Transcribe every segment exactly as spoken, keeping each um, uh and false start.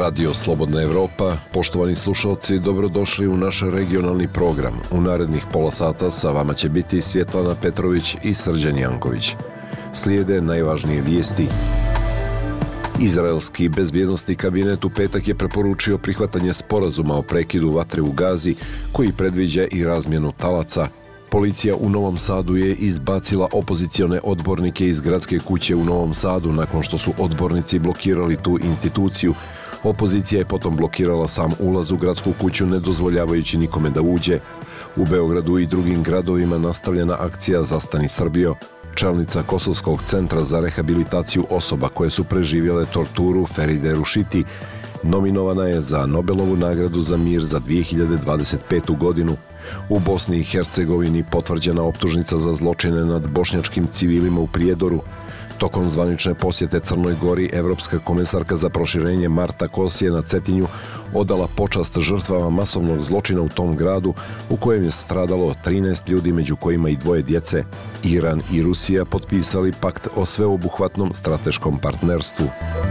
Radio Slobodna Evropa, poštovani slušalci, dobrodošli u naš regionalni program. U narednih pola sata sa vama će biti Svjetlana Petrović i Srđan Janković. Slijede najvažnije vijesti. Izraelski bezbjednosni kabinet u petak je preporučio prihvatanje sporazuma o prekidu vatre u Gazi, koji predviđa i razmjenu talaca. Policija u Novom Sadu je izbacila opozicione odbornike iz gradske kuće u Novom Sadu nakon što su odbornici blokirali tu instituciju. Opozicija je potom blokirala sam ulaz u gradsku kuću, ne dozvoljavajući nikome da uđe. U Beogradu i drugim gradovima nastavljena akcija Zastani Srbijo. Čelnica Kosovskog centra za rehabilitaciju osoba koje su preživjele torturu Feride Rušiti nominovana je za Nobelovu nagradu za mir za dvije hiljade dvadeset petu. godinu. U Bosni i Hercegovini potvrđena optužnica za zločine nad bošnjačkim civilima u Prijedoru. Tokom zvanične posjete Crnoj Gori, Evropska komesarka za proširenje Marta Kos je na Cetinju odala počast žrtvama masovnog zločina u tom gradu, u kojem je stradalo trinaest ljudi, među kojima i dvoje djece. Iran i Rusija potpisali pakt o sveobuhvatnom strateškom partnerstvu.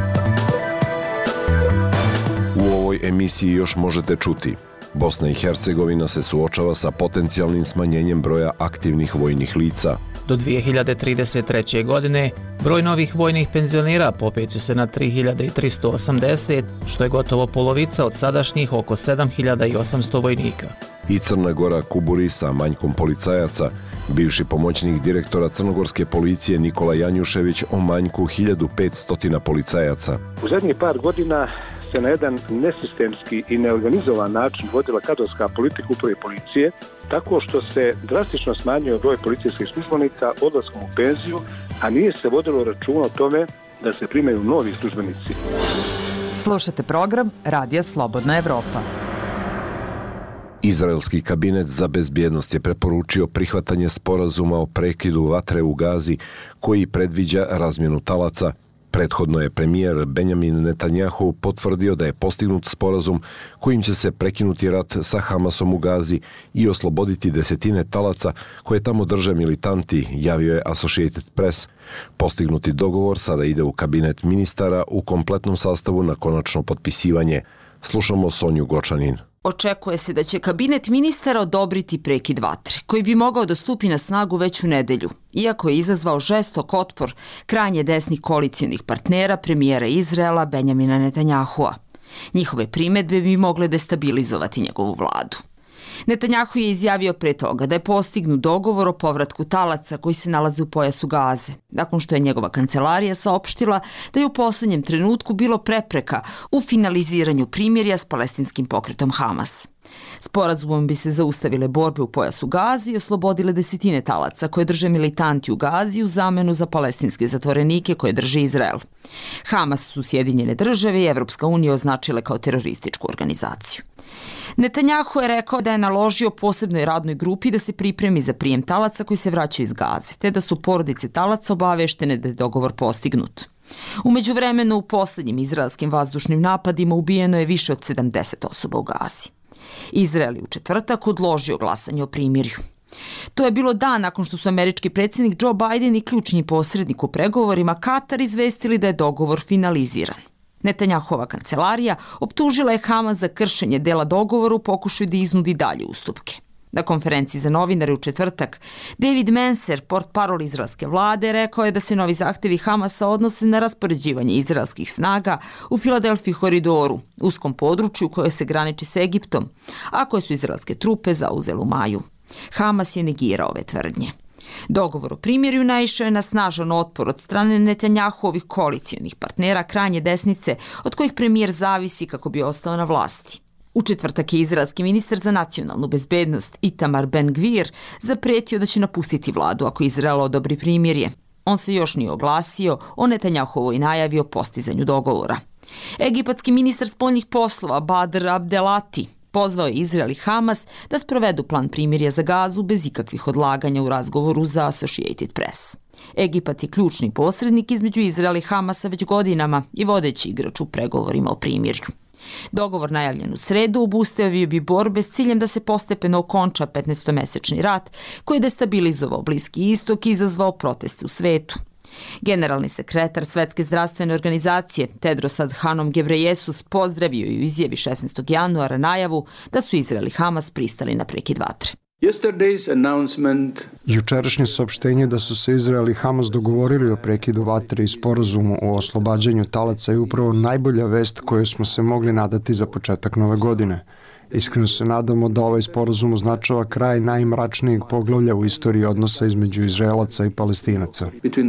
U ovoj emisiji još možete čuti: Bosna i Hercegovina se suočava sa potencijalnim smanjenjem broja aktivnih vojnih lica. Do dvije hiljade trideset treće. godine broj novih vojnih penzionera popeće se na tri hiljade tristo osamdeset, što je gotovo polovica od sadašnjih oko sedam hiljada osamsto vojnika. I Crna Gora kuburi sa manjkom policajaca. Bivši pomoćnik direktora crnogorske policije Nikola Janjušević o manjku hiljadu petsto policajaca. U zadnjih par godina se na jedan nesistemski i neorganizovan način vodila kadrovska politika uprave policije, tako što se drastično smanjio broj policijskih službenika odlaskom u penziju, a nije se vodilo računa o tome da se primaju novi službenici. Slušate program Radija Slobodna Evropa. Izraelski kabinet za bezbjednost je preporučio prihvatanje sporazuma o prekidu vatre u Gazi, koji predviđa razmjenu talaca. Prethodno je premijer Benjamin Netanjahu potvrdio da je postignut sporazum kojim će se prekinuti rat sa Hamasom u Gazi i osloboditi desetine talaca koje tamo drže militanti, javio je Associated Press. Postignuti dogovor sada ide u kabinet ministara u kompletnom sastavu na konačno potpisivanje. Slušamo Sonju Gočanin. Očekuje se da će kabinet ministara odobriti prekid vatre, koji bi mogao da stupi na snagu već u nedelju, iako je izazvao žestok otpor krajnje desnih koalicijonih partnera premijera Izraela Benjamina Netanjahua. Njihove primedbe bi mogle destabilizovati njegovu vladu. Netanjahu je izjavio pre toga da je postignut dogovor o povratku talaca koji se nalaze u pojasu Gaze, nakon što je njegova kancelarija saopštila da je u posljednjem trenutku bilo prepreka u finaliziranju primirja s palestinskim pokretom Hamas. Sporazumom bi se zaustavile borbe u pojasu Gazi i oslobodile desetine talaca koje drže militanti u Gazi u zamenu za palestinske zatvorenike koje drži Izrael. Hamas su Sjedinjene države i Evropska unija označile kao terorističku organizaciju. Netanjahu je rekao da je naložio posebnoj radnoj grupi da se pripremi za prijem talaca koji se vraćaju iz Gaze, te da su porodice talaca obaveštene da je dogovor postignut. U međuvremenu, u posljednjim izraelskim vazdušnim napadima ubijeno je više od sedamdeset osoba u Gazi. Izrael je u četvrtak odložio glasanje o primirju. To je bilo dan nakon što su američki predsjednik Joe Biden i ključni posrednik u pregovorima Katar izvestili da je dogovor finaliziran. Netanjahova kancelarija optužila je Hamas za kršenje dela dogovora u pokušaju da iznudi dalje ustupke. Na konferenciji za novinare u četvrtak, David Menser, portparol izraelske vlade, rekao je da se novi zahtevi Hamasa odnose na raspoređivanje izraelskih snaga u Filadelfiji koridoru, uskom području koje se graniči sa Egiptom, a koje su izraelske trupe zauzele u maju. Hamas je negirao ove tvrdnje. Dogovor o primirju naišao je na snažan otpor od strane Netanjahuovih koalicijonih partnera krajnje desnice, od kojih premijer zavisi kako bi ostao na vlasti. U četvrtak je izraelski ministar za nacionalnu bezbednost Itamar Ben-Gvir zapretio da će napustiti vladu ako Izrael odobri primirje. On se još nije oglasio o Netanjahuovoj najavi o postizanju dogovora. Egipatski ministar spoljnih poslova Badr Abdelati pozvao je Izrael i Hamas da sprovedu plan primirja za Gazu bez ikakvih odlaganja u razgovoru za Associated Press. Egipat je ključni posrednik između Izraela i Hamasa već godinama i vodeći igrač u pregovorima o primirju. Dogovor najavljen u sredu obustavio bi borbe s ciljem da se postepeno okonča petnaestomesečni rat koji je destabilizovao Bliski istok i izazvao proteste u svetu. Generalni sekretar Svetske zdravstvene organizacije Tedros Adhanom Ghebreyesus pozdravio i u izjavi šesnaestog januara najavu da su Izrael i Hamas pristali na prekid vatre. Jučerašnje saopštenje da su se Izrael i Hamas dogovorili o prekidu vatre i sporazumu o oslobađanju talaca je upravo najbolja vest koju smo se mogli nadati za početak nove godine. Iskreno se nadamo da ovaj sporazum označava kraj najmračnijeg poglavlja u istoriji odnosa između Izraelaca i Palestinaca.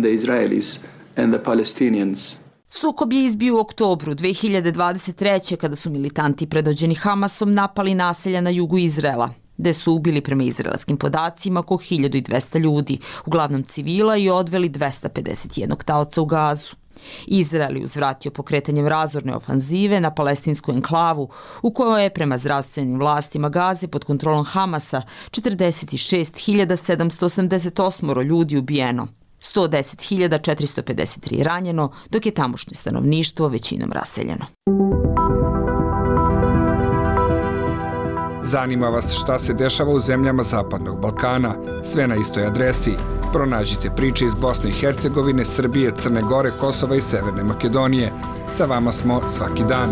Sukob je izbio u oktobru dve hiljade dvadeset treće kada su militanti predvođeni Hamasom napali naselja na jugu Izraela, gde su ubili prema izraelskim podacima oko hiljadu dvesta ljudi, uglavnom civila, i odveli dvesta pedeset jedan taoca u Gazu. Izrael je uzvratio pokretanjem razorne ofanzive na palestinsku enklavu, u kojoj je prema zdravstvenim vlastima Gaze pod kontrolom Hamasa četrdeset šest hiljada sedamsto osamdeset osam ljudi ubijeno, sto deset hiljada četiristo pedeset tri ranjeno, dok je tamošnje stanovništvo većinom raseljeno. Zanima vas šta se dešava u zemljama Zapadnog Balkana? Sve na istoj adresi. Pronađite priče iz Bosne i Hercegovine, Srbije, Crne Gore, Kosova i Severne Makedonije. Sa vama smo svaki dan.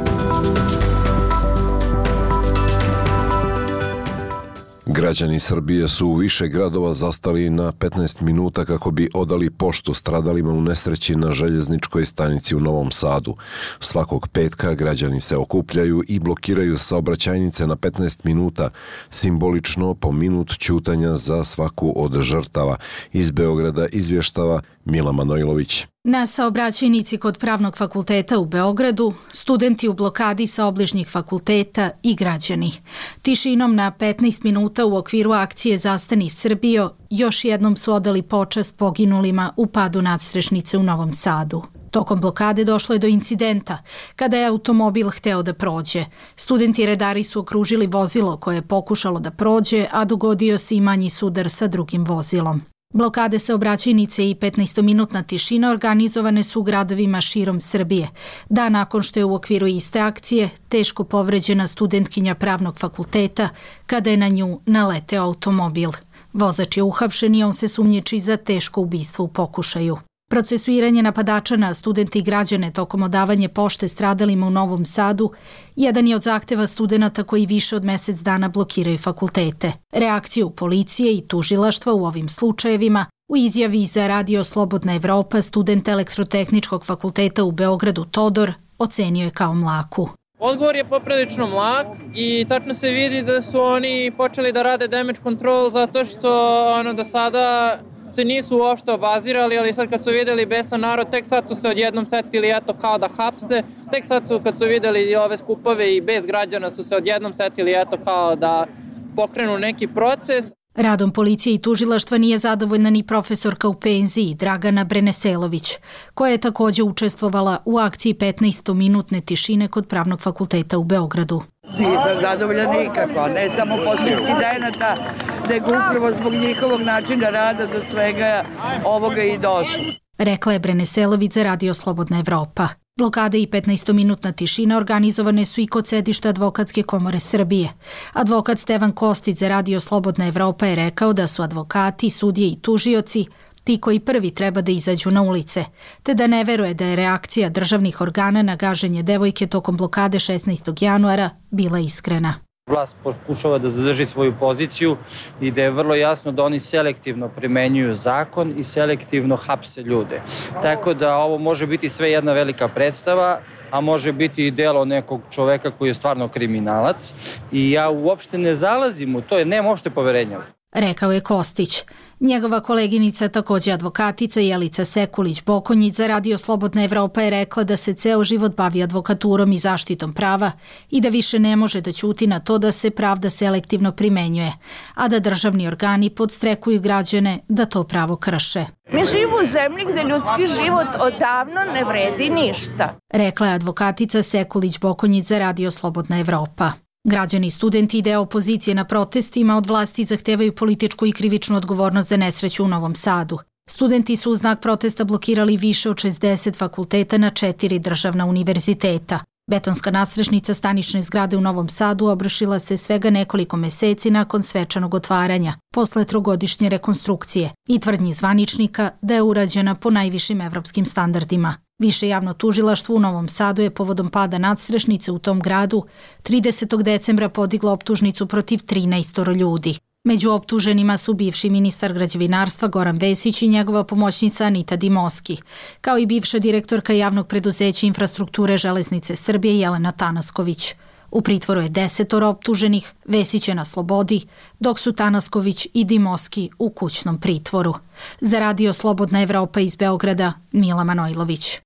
Građani Srbije su u više gradova zastali na petnaest minuta kako bi odali poštu stradalima u nesreći na željezničkoj stanici u Novom Sadu. Svakog petka građani se okupljaju i blokiraju saobraćajnice na petnaest minuta, simbolično po minut ćutanja za svaku od žrtava. Iz Beograda izvještava Mila Manojlović. Na saobraćajnici kod Pravnog fakulteta u Beogradu, studenti u blokadi sa obližnjih fakulteta i građani. Tišinom na petnaest minuta u okviru akcije Zastani Srbijo još jednom su odali počast poginulima u padu nadstrešnice u Novom Sadu. Tokom blokade došlo je do incidenta kada je automobil hteo da prođe. Studenti i redari su okružili vozilo koje je pokušalo da prođe, a dogodio se i manji sudar sa drugim vozilom. Blokade saobraćajnice i petnaestominutna tišina organizovane su u gradovima širom Srbije. Dan nakon što je u okviru iste akcije teško povređena studentkinja Pravnog fakulteta kada je na nju naleteo automobil. Vozač je uhapšen i on se sumnjiči za teško ubistvo u pokušaju. Procesuiranje napadača na studente i građane tokom odavanja pošte stradalima u Novom Sadu jedan je od zahteva studenata koji više od mesec dana blokiraju fakultete. Reakciju policije i tužilaštva u ovim slučajevima u izjavi za Radio Slobodna Evropa student Elektrotehničkog fakulteta u Beogradu Todor ocenio je kao mlaku. Odgovor je poprilično mlak i tačno se vidi da su oni počeli da rade damage control zato što ono do sada se nisu uopšte obazirali, ali sad kad su vidjeli besan narod, tek sad su se odjednom setili eto kao da hapse, tek sad su kad su vidjeli ove skupove i bez građana su se odjednom setili eto kao da pokrenu neki proces. Radom policije i tužilaštva nije zadovoljna ni profesorka u penziji Dragana Breneselović, koja je također učestvovala u akciji petnaestominutne tišine kod Pravnog fakulteta u Beogradu. Nisam zadovoljna nikako, ne samo posle incidenata, nego upravo zbog njihovog načina rada do svega ovoga i došlo. Rekla je Breneselović za Radio Slobodna Evropa. Blokade i petnaestominutna tišina organizovane su i kod sedišta Advokatske komore Srbije. Advokat Stevan Kostić za Radio Slobodna Evropa je rekao da su advokati, sudije i tužioci ti koji prvi treba da izađu na ulice, te da ne veruje da je reakcija državnih organa na gaženje devojke tokom blokade šesnaestog januara bila iskrena. Vlast pokušava da zadrži svoju poziciju i da je vrlo jasno da oni selektivno primenjuju zakon i selektivno hapse ljude. Tako da ovo može biti sve jedna velika predstava, a može biti i delo nekog čoveka koji je stvarno kriminalac. I ja uopšte ne zalazim u to, jer nemam uopšte poverenja. Rekao je Kostić. Njegova koleginica, također advokatica Jelica Sekulić-Bokonjić za Radio Slobodna Evropa je rekla da se ceo život bavi advokaturom i zaštitom prava i da više ne može da ćuti na to da se pravda selektivno primenjuje, a da državni organi podstrekuju građane da to pravo krše. Mi živimo u zemlji gde ljudski život odavno ne vredi ništa. Rekla je advokatica Sekulić-Bokonjić za Radio Slobodna Evropa. Građani i studenti i deo opozicije na protestima od vlasti zahtevaju političku i krivičnu odgovornost za nesreću u Novom Sadu. Studenti su u znak protesta blokirali više od šezdeset fakulteta na četiri državna univerziteta. Betonska nadstrešnica stanične zgrade u Novom Sadu obrušila se svega nekoliko meseci nakon svečanog otvaranja, posle trogodišnje rekonstrukcije i tvrdnji zvaničnika da je urađena po najvišim evropskim standardima. Više javno tužilaštvo u Novom Sadu je povodom pada nadstrešnice u tom gradu tridesetog decembra podiglo optužnicu protiv trinaest ljudi. Među optuženima su bivši ministar građevinarstva Goran Vesić i njegova pomoćnica Anita Dimoski, kao i bivša direktorka javnog preduzeća infrastrukture Železnice Srbije Jelena Tanasković. U pritvoru je desetoro optuženih, Vesić je na slobodi, dok su Tanasković i Dimoski u kućnom pritvoru. Za Radio Slobodna Evropa iz Beograda, Mila Manojlović.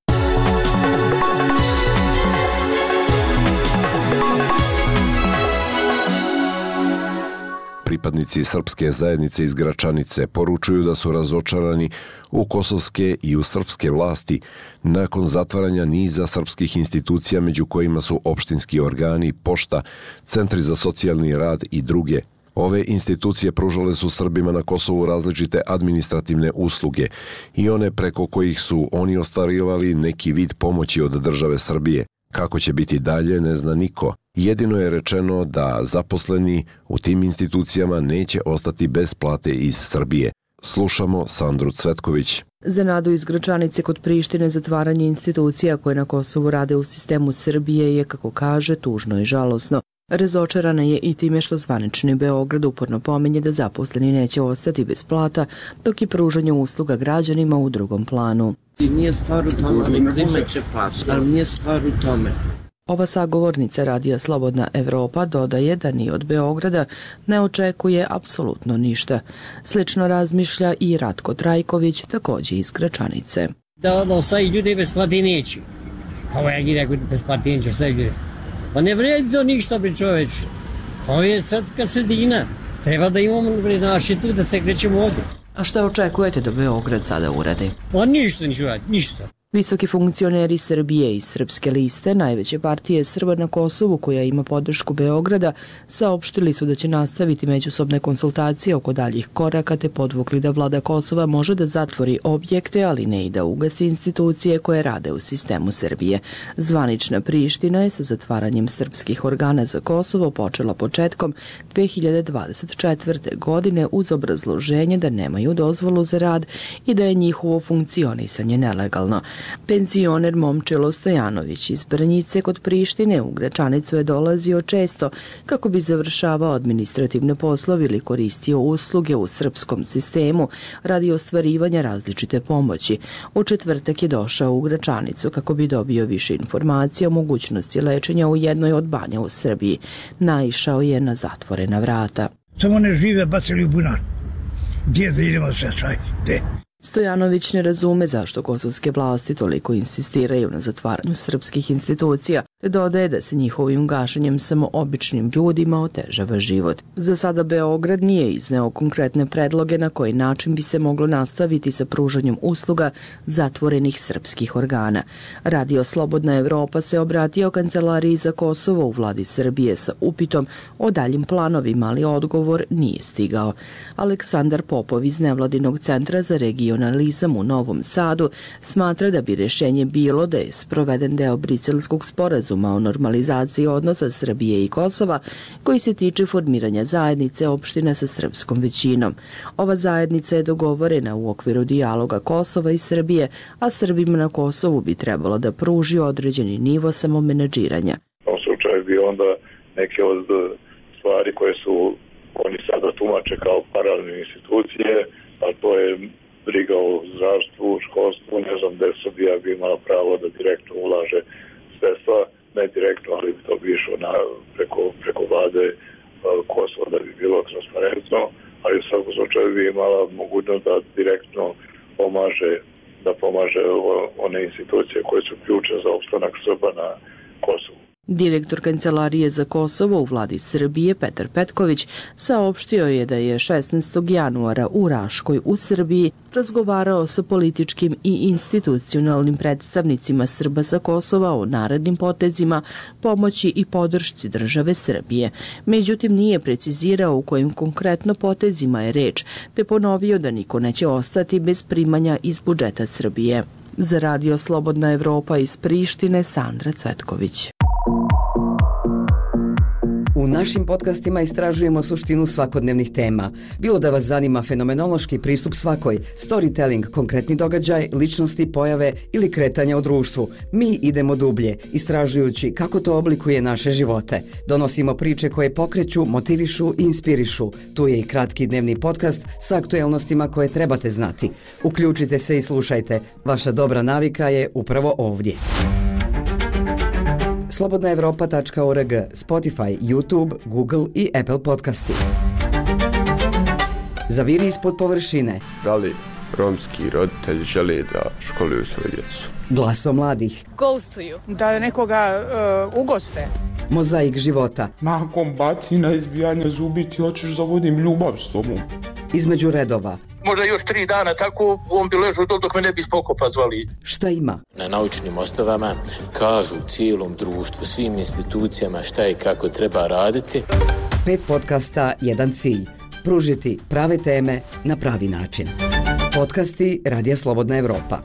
Pripadnici srpske zajednice iz Gračanice poručuju da su razočarani u kosovske i u srpske vlasti nakon zatvaranja niza srpskih institucija među kojima su opštinski organi, pošta, centri za socijalni rad i druge. Ove institucije pružale su Srbima na Kosovu različite administrativne usluge i one preko kojih su oni ostvarivali neki vid pomoći od države Srbije. Kako će biti dalje, ne zna niko. Jedino je rečeno da zaposleni u tim institucijama neće ostati bez plate iz Srbije. Slušamo Sandru Cvetković. Za nadu iz Gračanice kod Prištine zatvaranje institucija koje na Kosovu rade u sistemu Srbije je, kako kaže, tužno i žalosno. Razočarana je i time što zvanični Beograd uporno pominje da zaposleni neće ostati bez plata, dok i pružanje usluga građanima u drugom planu. I nije stvar u tome, ali primat će platu, ali nije stvar u tome. Ova sagovornica Radija Slobodna Evropa dodaje da ni od Beograda ne očekuje apsolutno ništa. Slično razmišlja i Ratko Trajković, takođe iz Gračanice. Da ostaje ljudi bez plati neće. Kao ja gdje bez plati neće, sve ljudi. Pa ne vredi to ništa, bi čoveč. Ovo je srpska sredina. Treba da imamo naši tu da se krećemo ovdje. A šta očekujete da Beograd sada uradi? Pa ništa neće uraditi, ništa. Visoki funkcioneri Srbije i Srpske liste, najveće partije Srba na Kosovu koja ima podršku Beograda, saopštili su da će nastaviti međusobne konsultacije oko daljih koraka te podvukli da vlada Kosova može da zatvori objekte, ali ne i da ugasi institucije koje rade u sistemu Srbije. Zvanična Priština je sa zatvaranjem srpskih organa za Kosovo počela početkom dve hiljade dvadeset četvrte. godine uz obrazloženje da nemaju dozvolu za rad i da je njihovo funkcionisanje nelegalno. Penzioner Momčilo Stojanović iz Brnjice kod Prištine u Gračanicu je dolazio često kako bi završavao administrativne poslove ili koristio usluge u srpskom sistemu radi ostvarivanja različite pomoći. U četvrtak je došao u Gračanicu kako bi dobio više informacija o mogućnosti lečenja u jednoj od banja u Srbiji. Naišao je na zatvorena vrata. Samo ne žive, bacili u bunar. Gdje da idemo sve, čaj, gde? Stojanović ne razume zašto kosovske vlasti toliko insistiraju na zatvaranju srpskih institucija, te dodaje da se njihovim gašenjem samo običnim ljudima otežava život. Za sada Beograd nije izneo konkretne predloge na koji način bi se moglo nastaviti sa pružanjem usluga zatvorenih srpskih organa. Radio Slobodna Evropa se obratio Kancelariji za Kosovo u vladi Srbije sa upitom o daljim planovima, ali odgovor nije stigao. Aleksandar Popov iz Nevladinog centra za regionalizam u Novom Sadu smatra da bi rješenje bilo da je sproveden deo Briselskog sporazuma o normalizaciji odnosa Srbije i Kosova koji se tiče formiranja zajednice opština sa srpskom većinom. Ova zajednica je dogovorena u okviru dijaloga Kosova i Srbije, a Srbima na Kosovu bi trebalo da pruži određeni nivo samomenadžiranja. U slučaju bi onda neke od stvari koje su oni sada tumače kao paralelne institucije, a to je briga o zdravstvu, školstvu, ne znam gde Srbija bi imala pravo da direktno ulaže sredstva, ne direktno, ali bi to bi išlo na, preko, preko vlade Kosova da bi bilo transparentno, ali u svakom slučaju bi imala mogućnost da direktno pomaže, da pomaže one institucije koje su ključne za opstanak Srba na Kosovu. Direktor Kancelarije za Kosovo u vladi Srbije Petar Petković saopštio je da je šesnaestog januara u Raškoj u Srbiji razgovarao sa političkim i institucionalnim predstavnicima Srba sa Kosova o narednim potezima, pomoći i podršci države Srbije. Međutim, nije precizirao u kojim konkretno potezima je reč, te ponovio da niko neće ostati bez primanja iz budžeta Srbije. Za Radio Slobodna Evropa iz Prištine, Sandra Cvetković. U našim podcastima istražujemo suštinu svakodnevnih tema. Bilo da vas zanima fenomenološki pristup svakoj, storytelling, konkretni događaj, ličnosti, pojave ili kretanja u društvu. Mi idemo dublje, istražujući kako to oblikuje naše živote. Donosimo priče koje pokreću, motivišu i inspirišu. Tu je i kratki dnevni podcast sa aktuelnostima koje trebate znati. Uključite se i slušajte. Vaša dobra navika je upravo ovdje. slobodna evropa tačka org, Spotify, YouTube, Google i Apple podcasti. Zaviri ispod površine. Da li romski roditelji žele da školuju svoju djecu? Glaso mladih. Ghostuju. Da nekoga uh, ugoste. Mozaik života. Nakon bacina, izbijanja zubi ti hoćeš da vodim ljubav s tobom. Između redova. Možda još tri dana tako on bi ležao dok me ne bi spokopa zvali. Šta ima? Na naučnim osnovama kažu cijelom društvu, svim institucijama šta i kako treba raditi. Pet podcasta, jedan cilj. Pružiti prave teme na pravi način. Podcasti Radija Slobodna Evropa.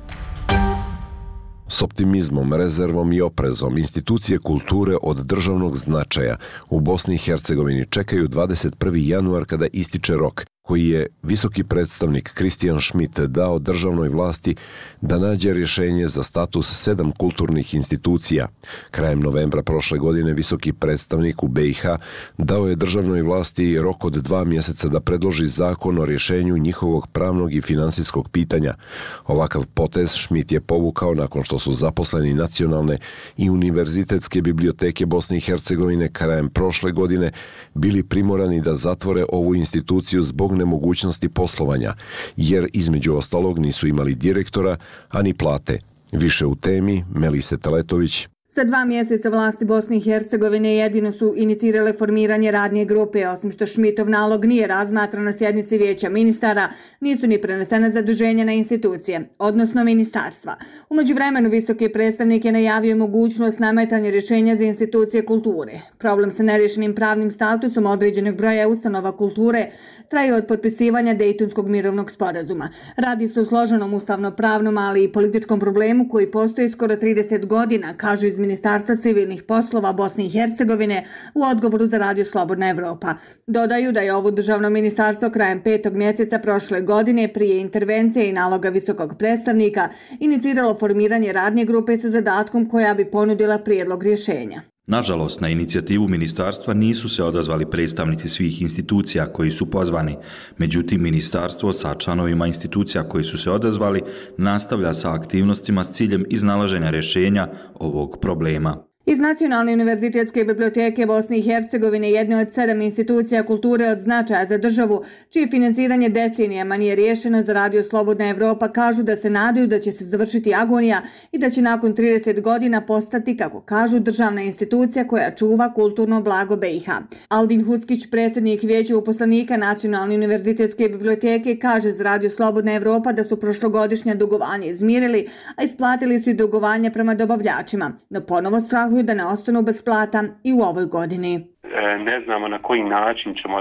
S optimizmom, rezervom i oprezom institucije kulture od državnog značaja u Bosni i Hercegovini čekaju dvadeset prvi januar kada ističe rok koji je visoki predstavnik Kristijan Schmidt dao državnoj vlasti da nađe rješenje za status sedam kulturnih institucija. Krajem novembra prošle godine visoki predstavnik u B i H dao je državnoj vlasti rok od dva mjeseca da predloži zakon o rješenju njihovog pravnog i finansijskog pitanja. Ovakav potez Schmidt je povukao nakon što su zaposleni nacionalne i univerzitetske biblioteke Bosne i Hercegovine krajem prošle godine bili primorani da zatvore ovu instituciju zbog nemogućnosti poslovanja, jer između ostalog nisu imali direktora, a ni plate. Više u temi Melise Teletović. Za dva mjeseca vlasti Bosne i Hercegovine jedino su inicirale formiranje radne grupe, osim što Schmidtov nalog nije razmatran na sjednici vijeća ministara, nisu ni prenesena zaduženja na institucije, odnosno ministarstva. U međuvremenu visoki predstavnik je najavio mogućnost nametanja rješenja za institucije kulture. Problem sa nerješenim pravnim statusom određenog broja ustanova kulture traje od potpisivanja Dejtonskog mirovnog sporazuma. Radi se o složenom ustavno-pravnom, ali i političkom problemu koji postoji skoro trideset godina, kažu iz Ministarstva civilnih poslova Bosne i Hercegovine u odgovoru za Radio Slobodna Evropa. Dodaju da je ovo državno ministarstvo krajem petog mjeseca prošle godine prije intervencije i naloga visokog predstavnika iniciralo formiranje radne grupe sa zadatkom koja bi ponudila prijedlog rješenja. Nažalost, na inicijativu ministarstva nisu se odazvali predstavnici svih institucija koji su pozvani. Međutim, ministarstvo sa članovima institucija koji su se odazvali nastavlja sa aktivnostima s ciljem iznalaženja rješenja ovog problema. Iz Nacionalne univerzitetske biblioteke Bosne i Hercegovine, jedne od sedam institucija kulture od značaja za državu, čije financiranje decenijama nije riješeno, za Radio Slobodna Evropa kažu da se nadaju da će se završiti agonija i da će nakon trideset godina postati, kako kažu, državna institucija koja čuva kulturno blago B i H. Aldin Huckić, predsjednik vijeća uposlenika Nacionalne univerzitetske biblioteke, kaže za Radio Slobodna Evropa da su prošlogodišnja dugovanja izmirili, a isplatili su i dugovanja prema dobavljačima, no ponovo strahuju da ne ostanu bez plata i u ovoj godini. Ne znamo na koji način ćemo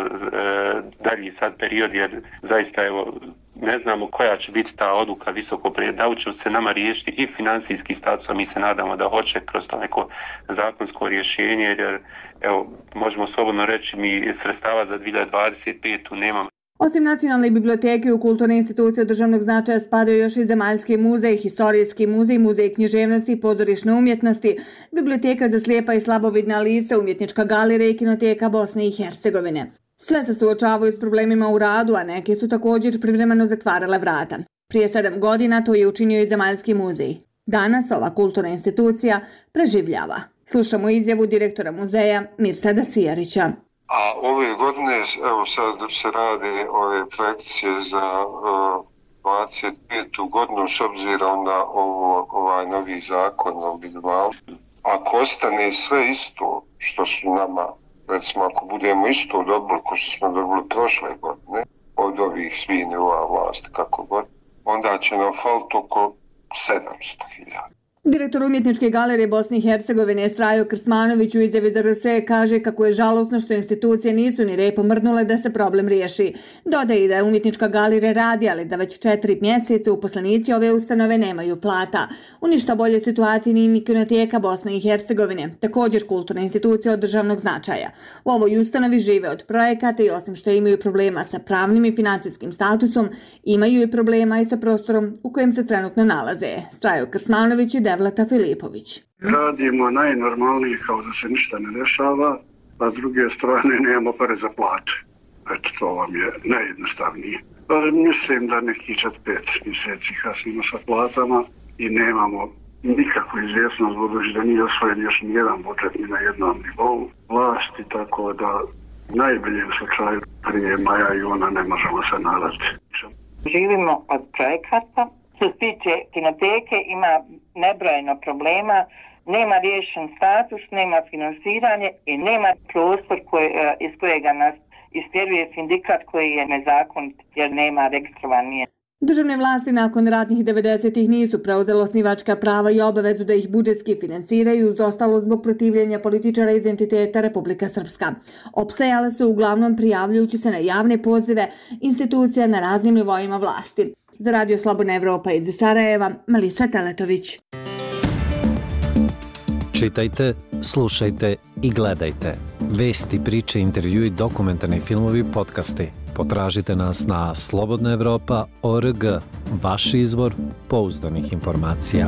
dalji sad period, jer zaista evo, ne znamo koja će biti ta odluka visoko prije, da li će se nama riješiti i financijski status, a mi se nadamo da hoće kroz to neko zakonsko rješenje, jer evo, možemo slobodno reći, mi sredstava za dvije hiljade dvadeset petu nemamo. Osim Nacionalne biblioteke, u kulturne institucije od državnog značaja spadaju još i Zemaljski muzej, Historijski muzej, Muzej književnosti i pozorišne umjetnosti, Biblioteka za slijepa i slabovidna lica, Umjetnička galerija i Kinoteka Bosne i Hercegovine. Sve se suočavaju s problemima u radu, a neke su također privremeno zatvarale vrata. Prije sedam godina to je učinio i Zemaljski muzej. Danas ova kulturna institucija preživljava. Slušamo izjavu direktora muzeja Mirsada Cijarića. A ove godine, evo sad se rade ove projekcije za uh, dvadeset petu godinu s obzirom na ovo, ovaj novi zakon o minimalnom. Ako ostane sve isto što su nama, recimo ako budemo isto dobili ko što smo dobili prošle godine, od ovih svih nivoa vlasti kako god, onda će nam faliti oko sedamsto hiljada. Direktor Umjetničke galerije Bosne i Hercegovine Strajo Krsmanović u izjavi za R S E kaže kako je žalosno što institucije nisu ni repom mrdnule da se problem riješi. Dodaje i da je Umjetnička galerija radi, ali da već četiri mjeseca uposlenici ove ustanove nemaju plata. U ništa boljoj situaciji ni ni Kinoteka Bosne i Hercegovine, također kulturna institucija od državnog značaja. U ovoj ustanovi žive od projekata i osim što imaju problema sa pravnim i financijskim statusom, imaju i problema i sa prostorom u kojem se trenutno nalaze. Strajo Krsmanović i Devleta Filipović. Radimo najnormalnije kao da se ništa ne dešava, a s druge strane nemamo pare za plate. Eto, to vam je najjednostavnije. Mislim da neki čet pet mjeseci kasnimo sa platama i nemamo nikakvu izvjesnost, budući da nije osvojen još nijedan budžet ni na jednom nivou vlasti, tako da u najboljem slučaju prije maja i ona ne možemo se nadati. Živimo od projekata. Što se tiče Kinoteke ima nebrojeno problema, nema riješen status, nema finansiranje i nema prostor koje, iz kojega nas istjeruje sindikat koji je nezakonit jer nema registrovan nije. Državne vlasti nakon ratnih devedesetih nisu preuzele osnivačka prava i obavezu da ih budžetski finansiraju, uz ostalo zbog protivljenja političara iz entiteta Republika Srpska. Opstajale su uglavnom prijavljujući se na javne pozive institucija na raznim nivoima vlasti. Za Radio Slobodna Evropa iz Sarajeva, Melisa Teletović. Čitajte, slušajte i gledajte. Vesti, priče, intervjui, dokumentarni filmovi, podcasti. Potražite nas na slobodna evropa tačka org, vaš izvor pouzdanih informacija.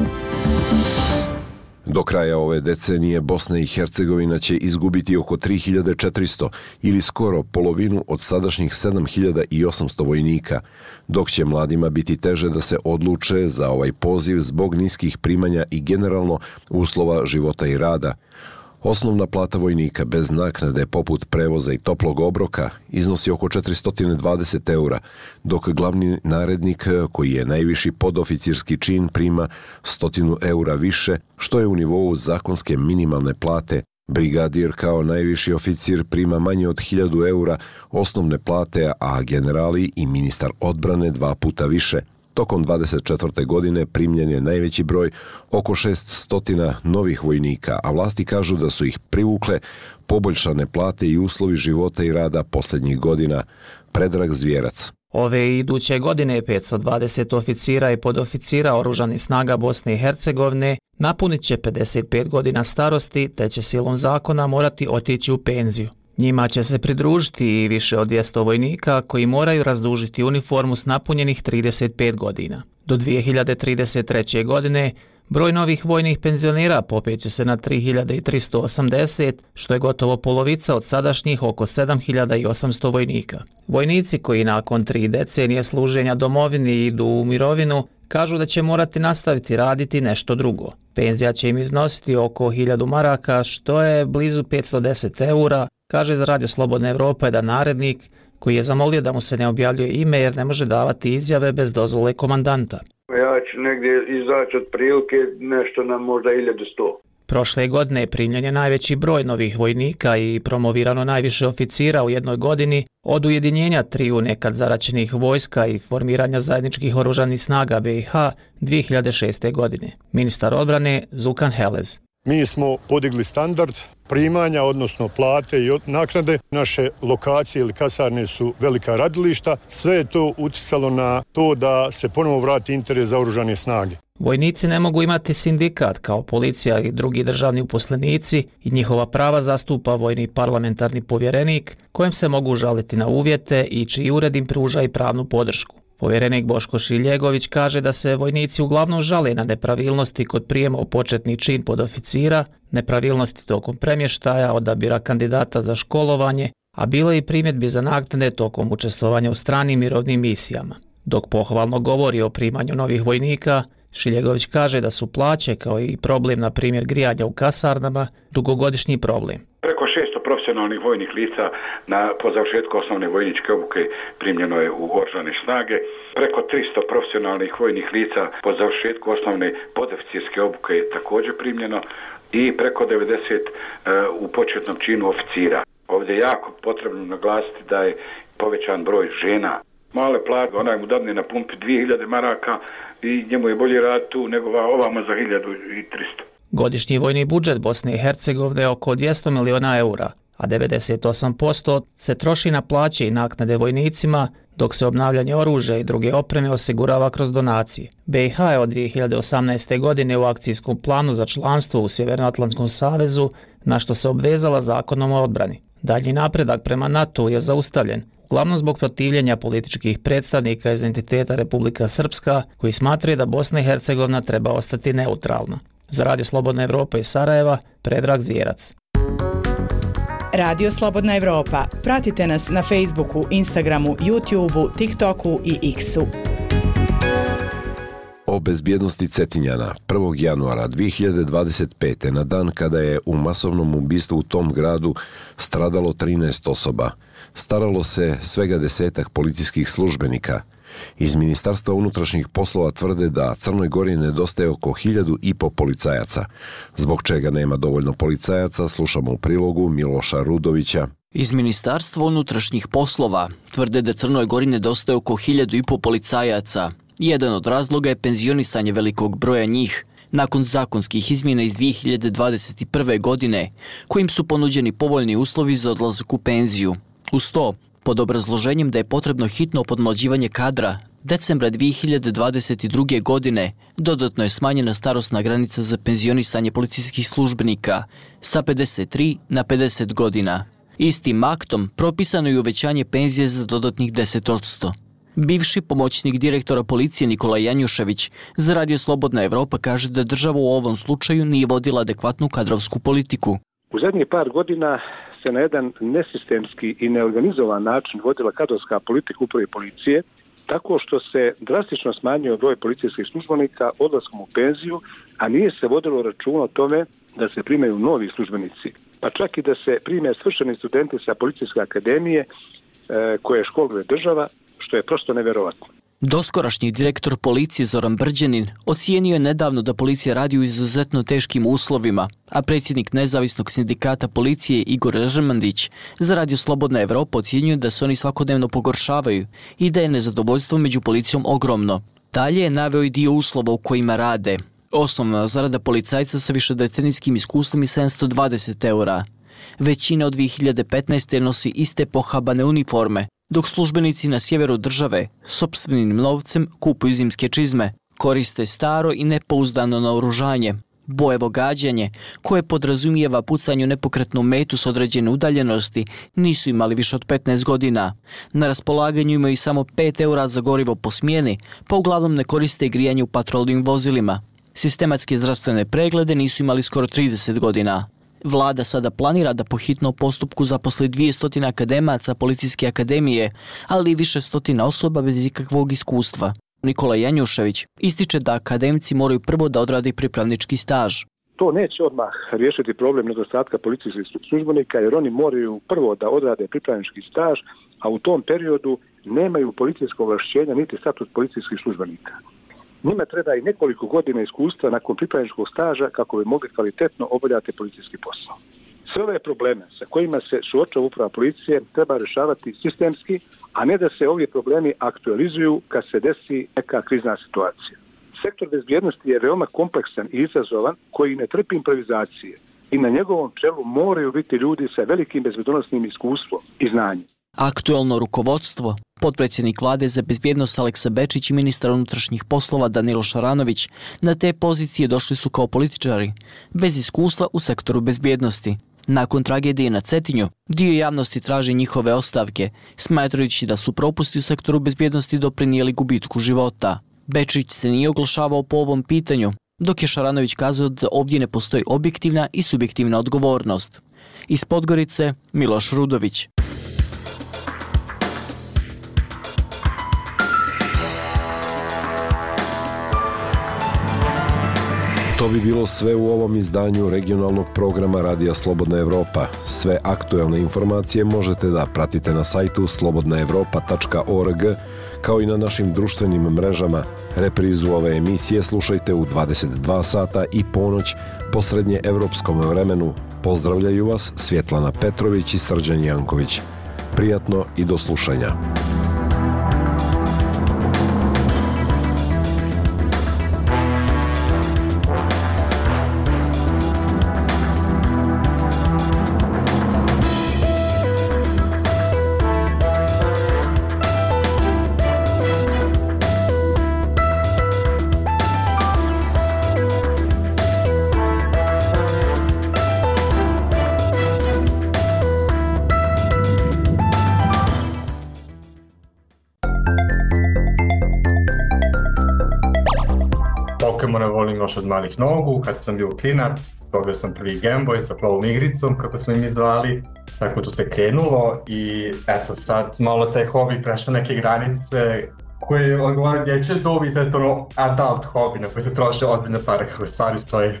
Do kraja ove decenije Bosna i Hercegovina će izgubiti oko tri hiljade četiristo ili skoro polovinu od sadašnjih sedam hiljada osamsto vojnika, dok će mladima biti teže da se odluče za ovaj poziv zbog niskih primanja i generalno uslova života i rada. Osnovna plata vojnika bez naknade poput prevoza i toplog obroka iznosi oko četiristo dvadeset eura, dok glavni narednik koji je najviši podoficirski čin prima sto eura više, što je u nivou zakonske minimalne plate. Brigadir kao najviši oficir prima manje od hiljadu eura osnovne plate, a generali i ministar odbrane dva puta više. Tokom dvadeset četvrte godine primljen je najveći broj, oko šesnaest novih vojnika, a vlasti kažu da su ih privukle poboljšane plate i uslovi života i rada posljednjih godina. Predrag Zvjerac. Ove i iduće godine petsto dvadeset oficira i podoficira Oružanih snaga Bosne i Hercegovine napunit će pedeset pet godina starosti, te će silom zakona morati otići u penziju. Njima će se pridružiti i više od dvjesto vojnika koji moraju razdužiti uniformu s napunjenih trideset pet godina. Do dvije hiljade trideset treće. godine broj novih vojnih penzionera popeće se na tri hiljade tristo osamdeset, što je gotovo polovica od sadašnjih oko sedam hiljada osamsto vojnika. Vojnici koji nakon tri decenije služenja domovini idu u mirovinu kažu da će morati nastaviti raditi nešto drugo. Penzija će im iznositi oko hiljadu maraka, što je blizu petsto deset eura, kaže za Radio Slobodna Evropa jedan narednik koji je zamolio da mu se ne objavljuje ime jer ne može davati izjave bez dozvole komandanta. Ja ću negdje izaći od prilike nešto na možda hiljadu sto. Prošle godine primljen je najveći broj novih vojnika i promovirano najviše oficira u jednoj godini od ujedinjenja triju nekad zaraćenih vojska i formiranja zajedničkih oružanih snaga B i H dvije hiljade šeste. godine. Ministar odbrane Zukan Helez. Mi smo podigli standard primanja, odnosno plate i naknade. Naše lokacije ili kasarne su velika radilišta. Sve je to utjecalo na to da se ponovo vrati interes za oružane snage. Vojnici ne mogu imati sindikat kao policija i drugi državni uposlenici i njihova prava zastupa vojni parlamentarni povjerenik kojem se mogu žaliti na uvjete i čiji ured im pruža i pravnu podršku. Povjerenik Boško Šiljegović kaže da se vojnici uglavnom žale na nepravilnosti kod prijema u početni čin podoficira, nepravilnosti tokom premještaja, odabira kandidata za školovanje, a bilo je i primjedbi za naknade tokom učestvovanja u stranim mirovnim misijama. Dok pohvalno govori o primanju novih vojnika, Šiljegović kaže da su plaće kao i problem, na primjer grijanja u kasarnama, dugogodišnji problem. Preko šesto profesionalnih vojnih lica na, po završetku osnovne vojničke obuke primljeno je u oružane snage. Preko tristo profesionalnih vojnih lica po završetku osnovne podoficirske obuke je također primljeno i preko devedeset uh, u početnom činu oficira. Ovdje je jako potrebno naglasiti da je povećan broj žena Male plate, onaj mu dadne na pumpi dvije hiljade maraka i njemu je bolje rad tu nego ovamo za hiljadu i tristo. Godišnji vojni budžet Bosne i Hercegovine je oko dvjesto miliona eura, a devedeset osam posto se troši na plaće i naknade vojnicima, dok se obnavljanje oružja i druge opreme osigurava kroz donacije. B i H je od dvije hiljade osamnaeste. godine u akcijskom planu za članstvo u Sjevernoatlantskom savezu, na što se obvezala zakonom o odbrani. Dalji napredak prema NATO je zaustavljen, uglavnom zbog protivljenja političkih predstavnika iz entiteta Republika Srpska, koji smatraju da Bosna i Hercegovina treba ostati neutralna. Za Radio Slobodna Evropa iz Sarajeva, Predrag Zvijerac. Radio Slobodna Evropa. Pratite nas na Facebooku, Instagramu, YouTubeu, TikToku i X-u. O bezbjednosti Cetinjana. prvog januara dvije hiljade dvadeset pete. na dan kada je u masovnom ubistvu u tom gradu stradalo trinaest osoba, staralo se svega desetak policijskih službenika. Iz Ministarstva unutrašnjih poslova tvrde da Crnoj Gori nedostaje oko hiljadu i po policajaca. Zbog čega nema dovoljno policajaca, slušamo u prilogu Miloša Rudovića. Iz Ministarstva unutrašnjih poslova tvrde da Crnoj Gori nedostaje oko hiljadu i po policajaca. Jedan od razloga je penzionisanje velikog broja njih, nakon zakonskih izmjena iz dvije hiljade dvadeset prve. godine, kojim su ponuđeni povoljni uslovi za odlazak u penziju. Uz to, pod obrazloženjem da je potrebno hitno podmlađivanje kadra, decembra dvije hiljade dvadeset druge. godine dodatno je smanjena starosna granica za penzionisanje policijskih službenika sa pedeset tri na pedeset godina. Istim aktom propisano je uvećanje penzije za dodatnih deset posto. Bivši pomoćnik direktora policije Nikola Janjušević za Radio Slobodna Evropa kaže da država u ovom slučaju nije vodila adekvatnu kadrovsku politiku. U zadnjih par godina se na jedan nesistemski i neorganizovan način vodila kadrovska politika uprave policije, tako što se drastično smanjio broj policijskih službenika odlaskom u penziju, a nije se vodilo računa o tome da se primaju novi službenici. Pa čak i da se prime svršeni studenti sa policijske akademije e, koje školuje država, što je prosto neverovatno. Doskorašnji direktor policije Zoran Brđanin ocijenio je nedavno da policija radi u izuzetno teškim uslovima, a predsjednik nezavisnog sindikata policije Igor Žemandić za Radio Slobodna Evropa ocijenio da se oni svakodnevno pogoršavaju i da je nezadovoljstvo među policijom ogromno. Dalje je naveo i dio uslova u kojima rade. Osnovna zarada policajca sa višedecenijskim iskustvom je sedamsto dvadeset eura. Većina od dvije hiljade petnaeste. nosi iste pohabane uniforme, dok službenici na sjeveru države sopstvenim novcem kupuju zimske čizme, koriste staro i nepouzdano naoružanje, bojevo gađanje, koje podrazumijeva pucanje u nepokretnu metu s određene udaljenosti, nisu imali više od petnaest godina. Na raspolaganju imaju samo pet eura za gorivo po smjeni, pa uglavnom ne koriste grijanje u patrolnim vozilima. Sistematske zdravstvene preglede nisu imali skoro trideset godina. Vlada sada planira da po hitnom postupku zaposli dvjesto akademaca policijske akademije, ali i više stotina osoba bez ikakvog iskustva. Nikola Janjušević ističe da akademci moraju prvo da odrade pripravnički staž. To neće odmah riješiti problem nedostatka policijskih službenika, jer oni moraju prvo da odrade pripravnički staž, a u tom periodu nemaju policijsko ovlašćenja niti status policijskih službenika. Njima treba i nekoliko godina iskustva nakon pripravničkog staža kako bi mogli kvalitetno obavljati policijski posao. Sve ove probleme sa kojima se suočava uprava policije treba rješavati sistemski, a ne da se ovi problemi aktualizuju kad se desi neka krizna situacija. Sektor bezbjednosti je veoma kompleksan i izazovan koji ne trpi improvizacije i na njegovom čelu moraju biti ljudi sa velikim bezbjednosnim iskustvom i znanjem. Aktuelno rukovodstvo, potpredsjednik vlade za bezbjednost Aleksa Bečić i ministar unutrašnjih poslova Danilo Šaranović na te pozicije došli su kao političari, bez iskustva u sektoru bezbjednosti. Nakon tragedije na Cetinju, dio javnosti traži njihove ostavke, smatrajući da su propusti u sektoru bezbjednosti doprinijeli gubitku života. Bečić se nije oglašavao po ovom pitanju, dok je Šaranović kazao da ovdje ne postoji objektivna i subjektivna odgovornost. Iz Podgorice, Miloš Rudović. To bi bilo sve u ovom izdanju regionalnog programa Radija Slobodna Evropa. Sve aktuelne informacije možete da pratite na sajtu slobodna evropa tačka org, kao i na našim društvenim mrežama. Reprizu ove emisije slušajte u dvadeset dva sata i ponoć po srednje evropskom vremenu. Pozdravljaju vas Svjetlana Petrović i Srđan Janković. Prijatno i do slušanja. Pokemone volim još od malih nogu, kad sam bio klinac, dobio sam prvi Game Boy sa plavom igricom, kako smo im zvali, tako to se krenulo i eto sad malo taj hobi prešao neke granice koje odgovaraju dječje dobi, sad je to ono adult hobi na koji se troše ozbiljne pare kako stvari stoje.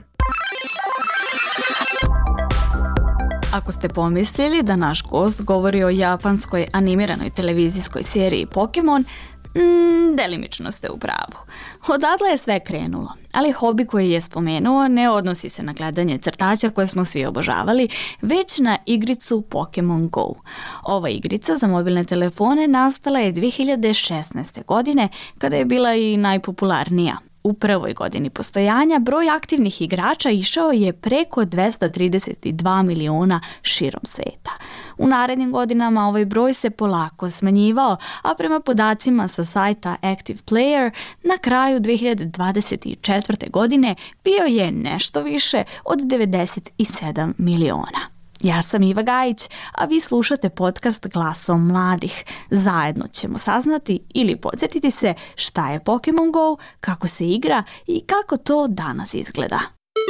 Ako ste pomislili da naš gost govori o japanskoj animiranoj televizijskoj seriji Pokemon, mm, delimično ste u pravu. Odatle je sve krenulo, ali hobi koji je spomenuo ne odnosi se na gledanje crtaća koje smo svi obožavali, već na igricu Pokemon Go. Ova igrica za mobilne telefone nastala je dvije hiljade šesnaeste. godine, kada je bila i najpopularnija. U prvoj godini postojanja broj aktivnih igrača išao je preko dvesta trideset dva miliona širom sveta. U narednim godinama ovaj broj se polako smanjivao, a prema podacima sa sajta Active Player na kraju dvije hiljade dvadeset četvrte. godine bio je nešto više od devedeset sedam miliona. Ja sam Iva Gajić, a vi slušate podcast Glasom mladih. Zajedno ćemo saznati ili podsjetiti se šta je Pokemon Go, kako se igra i kako to danas izgleda.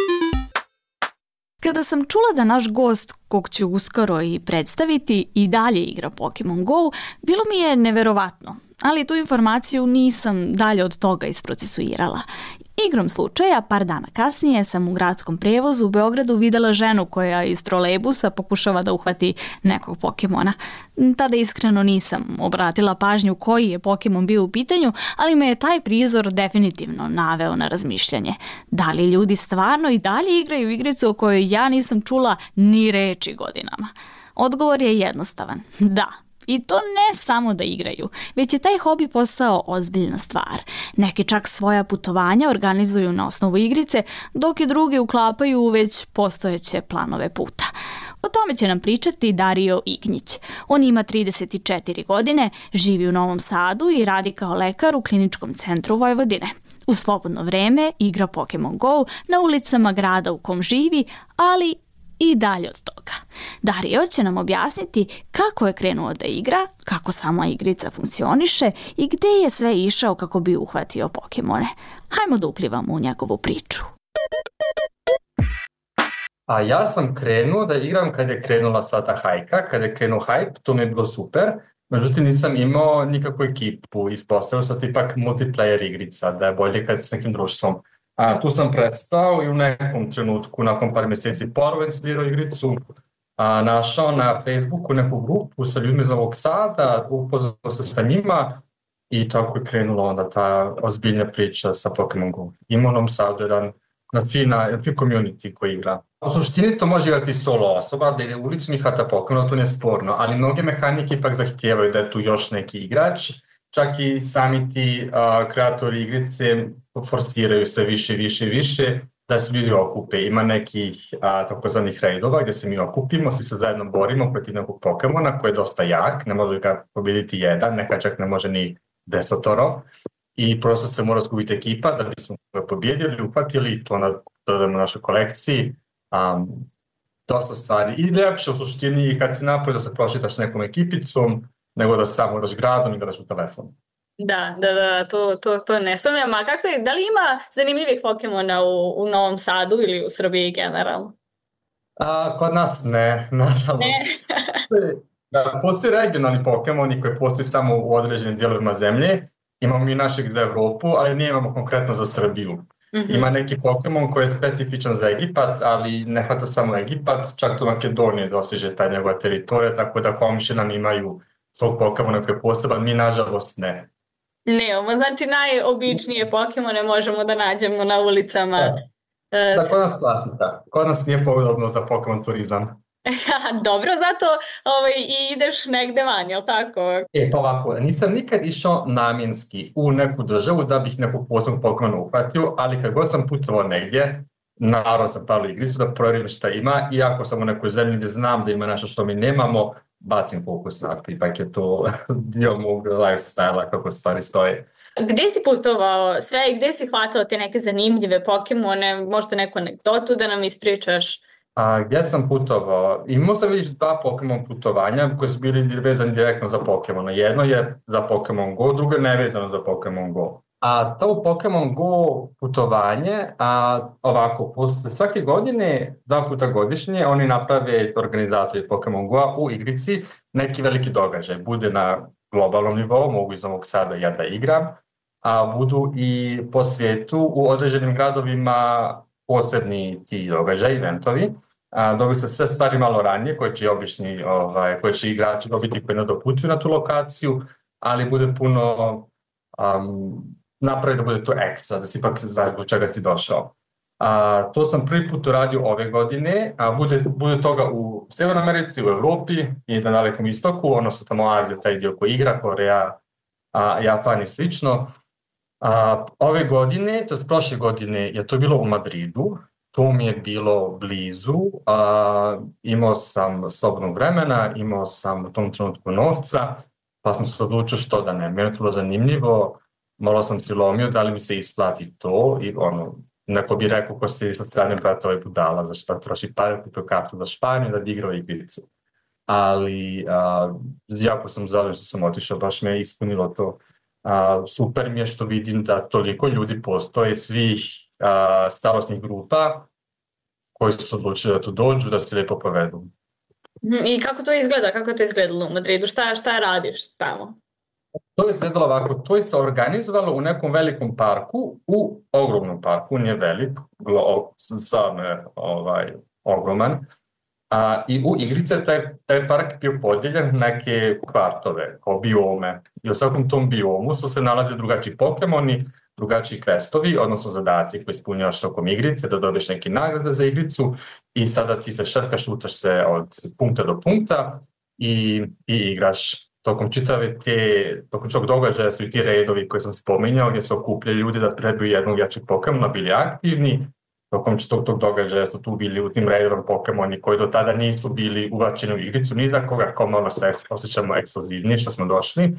Kada sam čula da naš gost, kog ću uskoro i predstaviti, i dalje igra Pokemon Go, bilo mi je neverovatno, ali tu informaciju nisam dalje od toga isprocesuirala. Igrom slučaja, par dana kasnije sam u gradskom prevozu u Beogradu videla ženu koja iz trolejbusa pokušava da uhvati nekog Pokemona. Tada iskreno nisam obratila pažnju koji je Pokemon bio u pitanju, ali me je taj prizor definitivno naveo na razmišljanje. Da li ljudi stvarno i dalje igraju igricu o kojoj ja nisam čula ni reči godinama? Odgovor je jednostavan. Da. I to ne samo da igraju, već je taj hobi postao ozbiljna stvar. Neki čak svoja putovanja organizuju na osnovu igrice, dok i drugi uklapaju u već postojeće planove puta. O tome će nam pričati Dario Ignjić. On ima trideset četiri godine, živi u Novom Sadu i radi kao lekar u Kliničkom centru Vojvodine. U slobodno vreme igra Pokemon Go na ulicama grada u kom živi, ali i dalje od toga. Dario će nam objasniti kako je krenuo da igra, kako sama igrica funkcioniše i gde je sve išao kako bi uhvatio Pokemone. Hajmo da uplivamo u njegovu priču. A ja sam krenuo da igram kad je krenula sva ta hajka, kad je krenuo hype, to mi je bilo super. Međutim, nisam imao nikakvu ekipu, ispostavio sam to ipak multiplayer igrica, da je bolje kad s nekim društvom. A tu sam prestao i u nekom trenutku, nakon par mjeseci ponovo instalirao igricu, a, našao na Facebooku neku grupu sa ljudima iz Novog Sada, upoznao se sa njima i tako je krenula onda ta ozbiljna priča sa Pokemon Go. Ima u Novom Sadu jedan na fina, fin community koji igra. U suštini to može igrati solo osoba, da je ulicu mi hvata Pokemon, to nije sporno, ali mnoge mehanike ipak zahtijevaju da je tu još neki igrač. Čak i sami ti uh, kreatori igrice forsiraju se više, više, više da se ljudi okupe. Ima nekih uh, takozvanih raidova gdje se mi okupimo, svi se zajedno borimo protiv nekog Pokemona koji je dosta jak, ne može ga pobjediti jedan, neka čak ne može ni desetoro. I prosto se mora skupiti ekipa da bismo ga pobjedili, uhvatili i to dodamo u našoj kolekciji. Um, dosta stvari. I ljepše u suštini kad si napoj da se prošitaš s nekom ekipicom, nego da samo igraš gradom i gledaš u telefonu. Da, da, da, to, to, to ne sumnjam. A kako je, da li ima zanimljivih Pokemona u, u Novom Sadu ili u Srbiji generalno? A, kod nas ne, nažalost. Ne. Da, postoji regionalni Pokemoni koji postoji samo u određenim dijelovima zemlje. Imamo i našeg za Evropu, ali nije imamo konkretno za Srbiju. Mm-hmm. Ima neki Pokemon koji je specifičan za Egipat, ali ne hvata samo Egipat, čak do Makedonije dostiže ta njegova teritorija, tako da komši nam imaju svog Pokemona koji je poseban, mi nažalost ne. Nemamo, znači najobičnije Pokemone možemo da nađemo na ulicama. Da, da kod nas klasnika, kod nas nije podobno za Pokemon turizam. Dobro, zato ovaj, i ideš negde van, jel tako? E, pa ovako, nisam nikad išao namjenski u neku državu da bih nekog posebnog Pokemona uhvatio, ali kad god sam putovao negdje, naravno sam pravio igricu da provjerim šta ima, i ako sam u nekoj zemlji gdje znam da ima nešto što mi nemamo, bacim fokus na to, ipak je to dio mog lifestyle-a kako stvari stoje. Gdje si putovao sve i gdje si hvatao te neke zanimljive Pokemone, možda neku anegdotu da nam ispričaš? A, gdje sam putovao? Imao sam vidiš dva Pokemon putovanja koji su bili vezani direktno za Pokemona. Jedno je za Pokemon Go, drugo je nevezano za Pokemon Go. A to Pokemon Go putovanje, a ovako, posle svake godine, dva puta godišnje, oni naprave organizatori Pokemon Go u igrici neki veliki događaj. Bude na globalnom nivou, mogu iz Novog Sada ja da igram, a budu i po svijetu u određenim gradovima posebni ti događaj, eventovi. Dobiju se sve stvari malo ranije, koje će obični, ovaj, koje će igrači dobiti koji ne doputuju na tu lokaciju, ali bude puno um, napravi da bude to ekstra, da si ipak znaš do čega si došao. A, to sam prvi put uradio ove godine, a bude, bude toga u Severnoj Americi, u Evropi i na Dalekom istoku, odnosno tamo Azija, taj dio koji igra, Koreja, a, Japan i slično. A, ove godine, to je prošle godine, je to bilo u Madridu, to mi je bilo blizu, a, imao sam slobodnog vremena, imao sam u tom trenutku novca, pa sam se odlučio što da ne, meni je to bilo zanimljivo, malo sam si lomio da li mi se isplati to i ono, neko bi rekao ko se sa strane brata ovaj budala, za šta troši pare, kupio kartu za Španiju da bi igrao igricu. Ali a, jako sam zadovoljan što sam otišao, baš me je ispunilo to. A, super mi je što vidim da toliko ljudi postoje, svih a, starosnih grupa koji su odlučili da tu dođu, da se lijepo povedu. I kako to izgleda? Kako to izgledalo u Madridu? Šta, šta radiš tamo? To je izgledalo ovako, to je se organizovalo u nekom velikom parku, u ogromnom parku, nije velik, stvarno je ovaj, ogroman. A, I u igrice taj, taj park je bio podijeljen neke kvartove, kao biome. I u svakom tom biomu su se nalaze drugačiji Pokemoni, drugačiji questovi, odnosno zadati koji ispunjavaš tokom igrice, da dobiješ neki nagrade za igricu i sada ti se šetkaš, lutaš se od punkta do punkta i, i igraš. Tokom čitave te, tokom čog događaja su i ti redovi koje sam spominjao, gdje se okupljaju ljudi da trebaju jednog jačeg Pokemona, bili aktivni. Tokom tog, tog događaja su tu bili u tim redom Pokemoni koji do tada nisu bili uvačeni u igricu, ni za koga, kao malo se osjećamo ekskluzivnije što smo došli.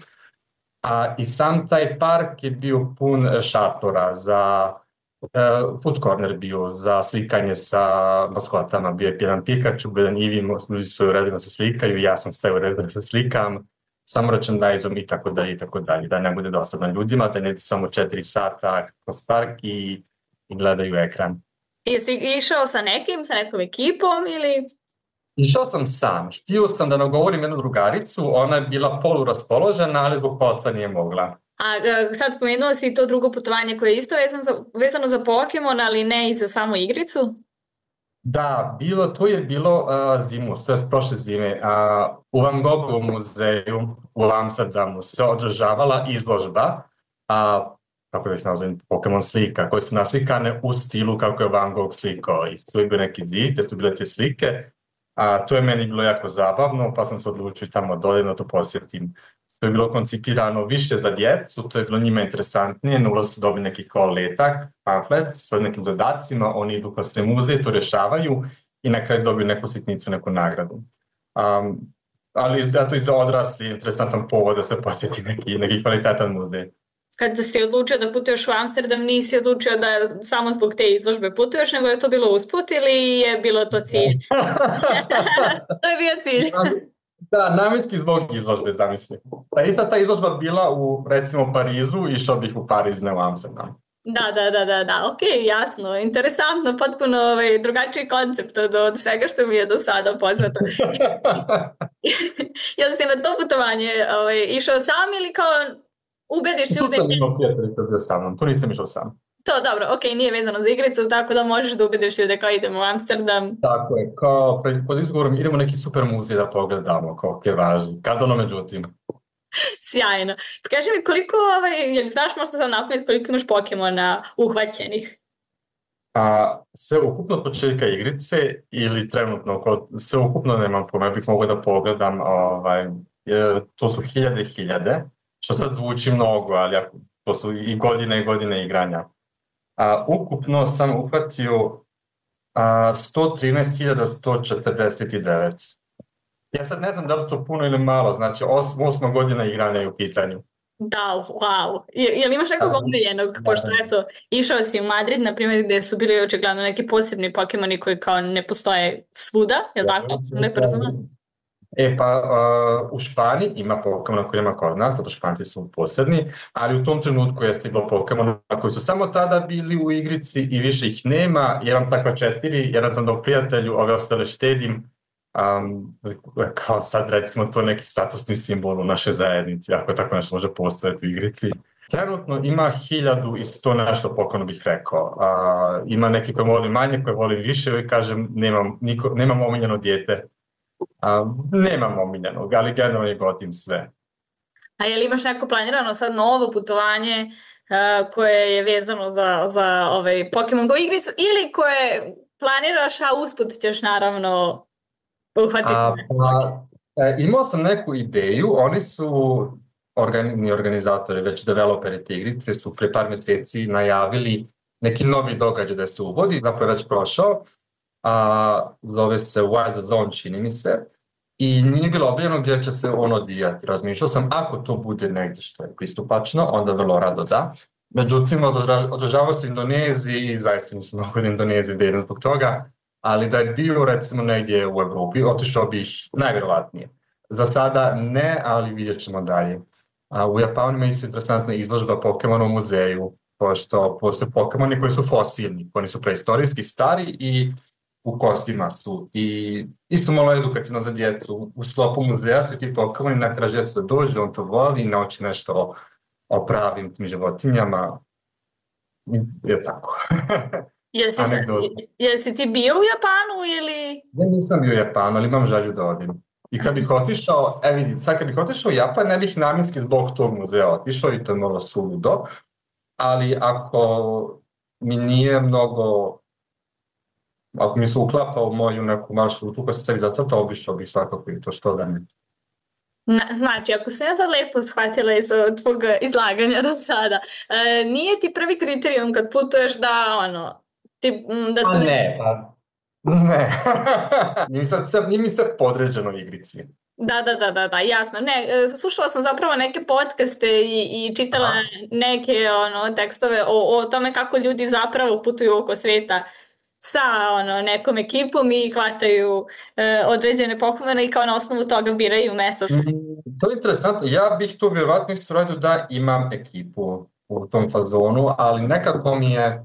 A, I sam taj park je bio pun šatora za uh, food corner bio, za slikanje sa maskotama. Bio je jedan Pikachu, jedan Eevee, ljudi su u redu da se slikaju, ja sam stavio u redu da se slikam, sa merchandise-om i tako dalje i tako dalje, da ne bude dosadno ljudima, da ne samo četiri sata kroz park i, i gledaju ekran. Jesi išao sa nekim, sa nekom ekipom ili? Išao sam sam, htio sam da nagovorim jednu drugaricu, ona je bila poluraspoložena, ali zbog posla nije mogla. A sad spomenuo si to drugo putovanje koje je isto vezano za, vezano za Pokemon, ali ne i za samu igricu? Da, bilo, to je bilo uh, zimu, to je prošle zime. Uh, u Van Goghovom muzeju u Amsterdamu se održavala izložba, uh, kako bih nazvim, Pokemon slika, koje su naslikane u stilu kako je Van Gogh slikao. I tu je bio neki zid, gdje su bile te slike. Uh, to je meni bilo jako zabavno, pa sam se odlučio tamo dolje da to posjetim. To je bilo koncipirano više za djecu, to je bilo njima interesantnije, na ulazu su dobili neki kao letak, pamflet sa nekim zadacima, oni idu kroz te muzeje, to rješavaju i na kraju dobiju neku sitnicu, neku nagradu. Um, ali zato i za odrasli interesantan povod da se posjeti neki, neki kvalitetan muzej. Kada si odlučio da putuješ u Amsterdam, nisi odlučio da samo zbog te izložbe putuješ, nego je to bilo usput ili je bilo to cilj? To je bio cilj. Da, namjenski zbog izložbe, zamisli. Pa i sad ta izložba bila u, recimo, Parizu, išao bih u Pariz, ne u Amsterdam. Da, da, da, da, da, ok, jasno, interesantno, potpuno ovaj, drugačiji koncept od, od svega što mi je do sada poznato. Jel si na to putovanje ovaj, išao sam ili kao ubediš ljude? Tu sam imao prijatelji koji bio sa mnom, tu nisam išao sam. To dobro, ok, nije vezano za igricu, tako da možeš da ubediš ljude kao idemo u Amsterdam. Tako je, kao pod izgovorom idemo neki super muzej da pogledamo, kao je važno, kad ono međutim. Sjajno. Kaži mi koliko, ovaj, jel znaš možda sad napamet koliko imaš Pokemona uhvaćenih? A, sve ukupno od početka igrice ili trenutno, kod, sve ukupno nemam pojma, bih mogao da pogledam, ovaj, to su hiljade hiljade, što sad zvuči mnogo, ali to su i godine i godine igranja. A, ukupno sam uhvatio a, sto trinaest hiljada sto četrdeset devet. Ja sad ne znam da li to puno ili malo, znači osma, osma godina igranja je u pitanju. Da, wow. Je, jel imaš nekog omiljenog, pošto eto, išao si u Madrid, na primjer, gdje su bili očigledno neki posebni Pokemoni koji kao ne postoje svuda, jel tako? Ne porazumem? E pa uh, u Španiji ima Pokemona koji ima kod nas, zato Španci su posebni, ali u tom trenutku je stiglo Pokemona koji su samo tada bili u igrici i više ih nema. Ja imam takva četiri, jedan sam dao prijatelju, ove ostale štedim. Um, kao sad recimo to neki statusni simbol u našoj zajednici, ako tako nešto može postojati u igrici. Trenutno ima hiljadu i sto nešto Pokemona bih rekao. Uh, ima neki koji voli manje, koji voli više i kažem nemam, niko, nemam omiljeno dijete. Uh, nemam omiljenog, ali generalno je gotim sve. A je li imaš neko planirano sad novo putovanje uh, koje je vezano za, za ovaj Pokemon Go igricu ili koje planiraš, a usput ćeš naravno uhvatiti? A, pa, e, imao sam neku ideju, oni su organi, organizatori, već developeri te igrice su pre par mjeseci najavili neki novi događaj da se uvodi, zapravo je već prošao. A, zove se Wild Zone, čini mi se, i nije bilo objavljeno gdje će se on odvijati. Razmišljao sam, ako to bude negdje što je pristupačno, onda vrlo rado da. Međutim, održavao se Indoneziji i zaista nisam mogu da Indoneziji da idem zbog toga, ali da je bio recimo negdje u Evropi, otišao bih najvjerovatnije. Za sada ne, ali vidjet ćemo dalje. A, u Japanu ima isto interesantna izložba Pokemona u muzeju, pošto postoje Pokemoni koji su fosilni, oni su preistorijski stari i u kostima su i isto malo edukativno za djecu. U sklopu muzeja su ti Pokemoni, natjeraš djecu da dođe, on to voli i nauči nešto o, o pravim tim životinjama. Je tako. Jesi, se, jesi ti bio u Japanu ili? Ja nisam bio u Japanu, ali imam želju da odim. I kad bih otišao, e vidi, sad kad bih otišao u Japan, ne bih namjenski zbog tog muzeja otišao i to je malo suludo, ali ako mi nije mnogo, ako mi se uklapa u moju neku maršrutu koja se sebi zacrtao, obišao bih svakako i to što da ne. Znači, ako sam ja sad lepo shvatila iz tvog izlaganja do sada, e, nije ti prvi kriterijum kad putuješ da, ono, ti, da su... A ne, pa... Ne, nije mi sad, nije mi sad podređeno igrici. Da, da, da, da, da, jasno. Ne, slušala sam zapravo neke podcaste i, i čitala Aha. neke ono, tekstove o, o tome kako ljudi zapravo putuju oko svijeta sa ono, nekom ekipom i hvataju e, određene Pokemone i kao na osnovu toga biraju mesto. Mm, to je interesantno. Ja bih to vjerovatno isto radio da imam ekipu u tom fazonu, ali nekako mi je...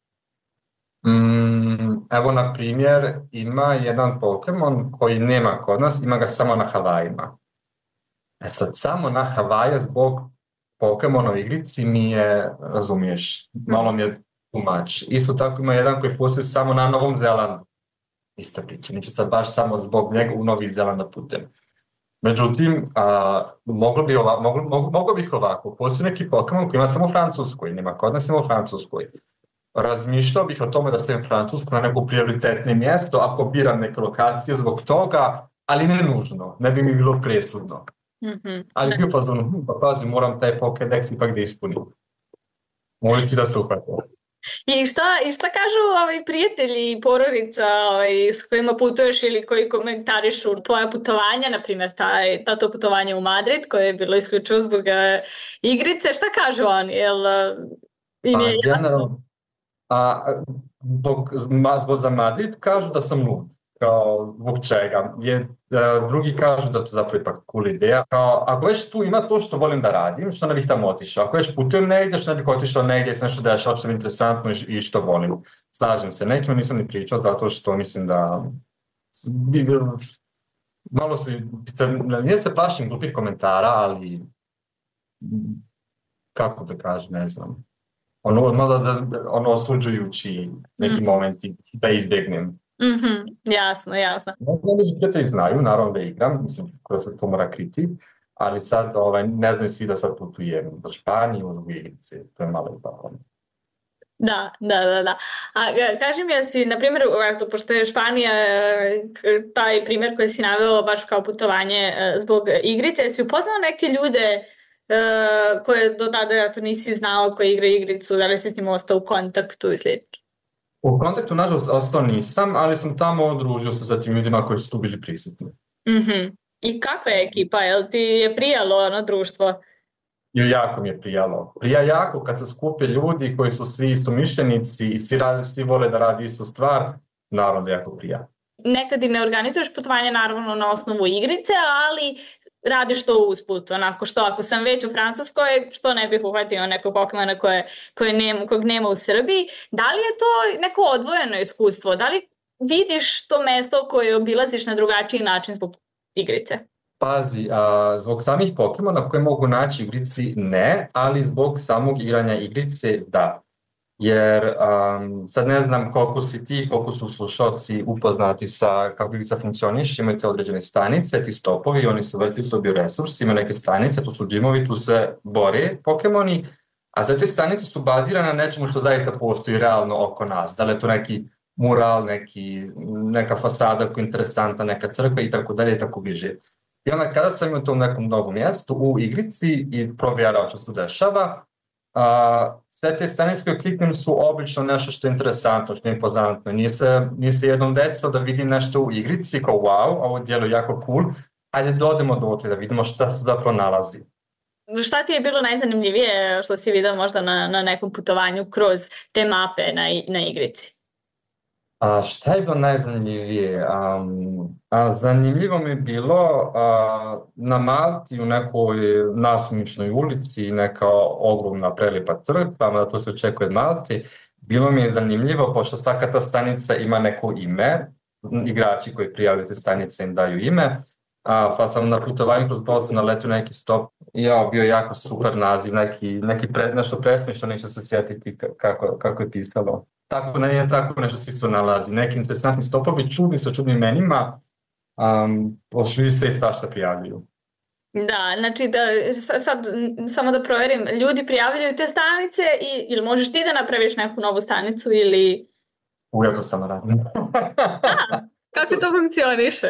Mm, evo, na primjer, ima jedan Pokemon koji nema kod nas, ima ga samo na Havajima. E sad, samo na Havaje zbog Pokemona u igrici mi je, razumiješ, malo mi je tumač. Isto tako ima jedan koji postoji samo na Novom Zelandu. Ista priča, neću sad baš samo zbog njega u Novi Zeland da putem. Međutim, a, moglo, bi ova, moglo, moglo, moglo bih ovako, postoji neki Pokemon koji ima samo u Francuskoj, nema kod nas samo u Francuskoj. Razmišljao bih o tome da stavim Francusku na neko prioritetne mjesto ako biram neke lokacije zbog toga, ali ne nužno, ne bi mi bilo presudno. Mm-hmm. Ali bio fazon, pa pazi, moram taj Pokédex ipak da ispunim. Moji svi da se uhvate. I šta, i šta kažu ovaj, prijatelji i porodica ovaj, s kojima putuješ ili koji komentarišu tvoja putovanja, na primjer taj, to putovanje u Madrid koje je bilo isključivo zbog uh, igrice, šta kažu oni? Jel uh, im je pa, jasno? A zbog, zbog za Madrid kažu da sam lud, kao zbog čega. Je, a, drugi kažu da to zapravo ipak cool ideja. Kao, ako već tu ima to što volim da radim, što ne bih tamo otišao. Ako već putujem negdje, što ne bih otišao negdje, sam nešto dešao što je interesantno i što volim. Slažem se, nekima nisam ni pričao zato što mislim da bi malo su, nije se plašim glupih komentara, ali kako da kažem, ne znam. Ono, malo da, ono osuđujući neki mm. momenti da izbjegnem. Mm-hmm, jasno, jasno. Neki prijatelji znaju, naravno da igram, mislim da se to mora kriti, ali sad ovaj, ne znaju svi da sad putujem do Španije, u Zvijice, to je malo tako. Da, da, da, da. A kaži mi, jesi, na primjer, pošto je Španija taj primjer koji si naveo baš kao putovanje zbog igrice, jesi upoznao neke ljude Uh, koje do tada ja to nisi znao koji igra igricu, da li si s njim ostao u kontaktu i slično? U kontaktu, nažalost, ostao nisam, ali sam tamo odružio se sa tim ljudima koji su tu bili prisutni. Mm-hmm. I kakva je ekipa? Jel ti je prijalo ono društvo? I jako mi je prijalo. Prija jako kad se skupe ljudi koji su svi istomišljenici i svi, radi, svi vole da radi istu stvar, naravno da jako prija. nekad i ne organizuješ putovanje naravno na osnovu igrice, ali radiš to usput, onako što ako sam već u Francuskoj, što ne bih uhvatio nekog Pokemona koje, koje nema, kojeg nema u Srbiji. Da li je to neko odvojeno iskustvo? Da li vidiš to mesto koje obilaziš na drugačiji način zbog igrice? Pazi, a, zbog samih Pokemona koje mogu naći u igrici ne, ali zbog samog igranja igrice da. Jer um, sad ne znam koliko si ti, koliko su slušalci upoznati sa kako igrica funkcioniš, imate određene stanice, ti stopovi, oni se vrti u bioresursi, ima neke stanice, tu su džimovi, tu se bore Pokemoni, a sve te stanice su bazirane na nečemu što zaista postoji realno oko nas. Da li je to neki mural, neki, neka fasada koja je interesantna, neka crkva i tako dalje i tako bliže. I onda kada sam imao to u nekom novom mjestu u igrici i provjerao što se tu dešava, a, sve te stanice koje kliknem su obično nešto što je interesantno, što je impozantno. Nije se, nije se jednom desilo da vidim nešto u igrici kao wow, ovo djeluje jako cool, ajde dodemo do otvira da vidimo šta se zapravo nalazi. Šta ti je bilo najzanimljivije što si vidio možda na, na nekom putovanju kroz te mape na, na igrici? A šta je bilo najzanimljivije? Um, a zanimljivo mi je bilo a, na Malti u nekoj nasumičnoj ulici, neka ogromna prelijepa crkva, da to se očekuje od Malti. Bilo mi je zanimljivo, pošto svaka ta stanica ima neko ime, igrači koji prijavljaju te stanice im daju ime, a, pa sam na putovanju kroz Baltu naletio neki stop i ja, bio jako super naziv, neki, neki pre, nešto presmišno, neće se sjetiti kako, kako je pisalo. Tako ne je tako nešto se isto nalazi. Neki interesantni stopovi, čudni sa čudnim imenima, um, pošli se i svašta prijavljuju. Da, znači da, sad samo da provjerim, ljudi prijavljuju te stanice i, ili možeš ti da napraviš neku novu stanicu ili... U, ja to samo radim. A, kako to funkcioniše?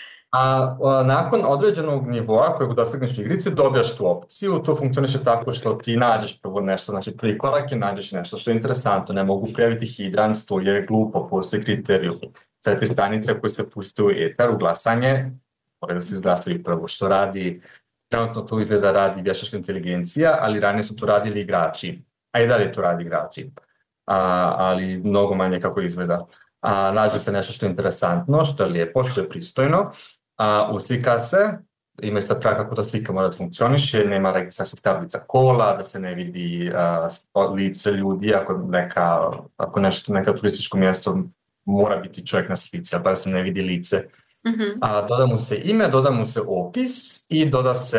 A, a nakon određenog nivoa kojeg dosegneš u igrici dobijaš tu opciju. To funkcioniše tako što ti nađeš prvo nešto, znači prvi korak je nađeš nešto što je interesantno. Ne mogu prijaviti hidrant, to je glupo, postoje kriterijum. Sve te stanice koje se puste u etar, u glasanje, moraju da se izglasaju prvo što radi. Trenutno to izgleda radi vještačka inteligencija, ali ranije su to radili igrači. A i dalje to radi igrači, a, ali mnogo manje kako izgleda. A, nađe se nešto što je interesantno, što je lijepo, što je pristojno. A, uslika se, ima sad pravi kako ta slika mora da funkcioniše, nema registracijskih tablica kola, da se ne vidi a, lice ljudi, ako, neka, ako nešto, neka turističko mjesto mora biti čovjek na slici, ali da se ne vidi lice. Mm-hmm. A, doda mu se ime, doda mu se opis i doda se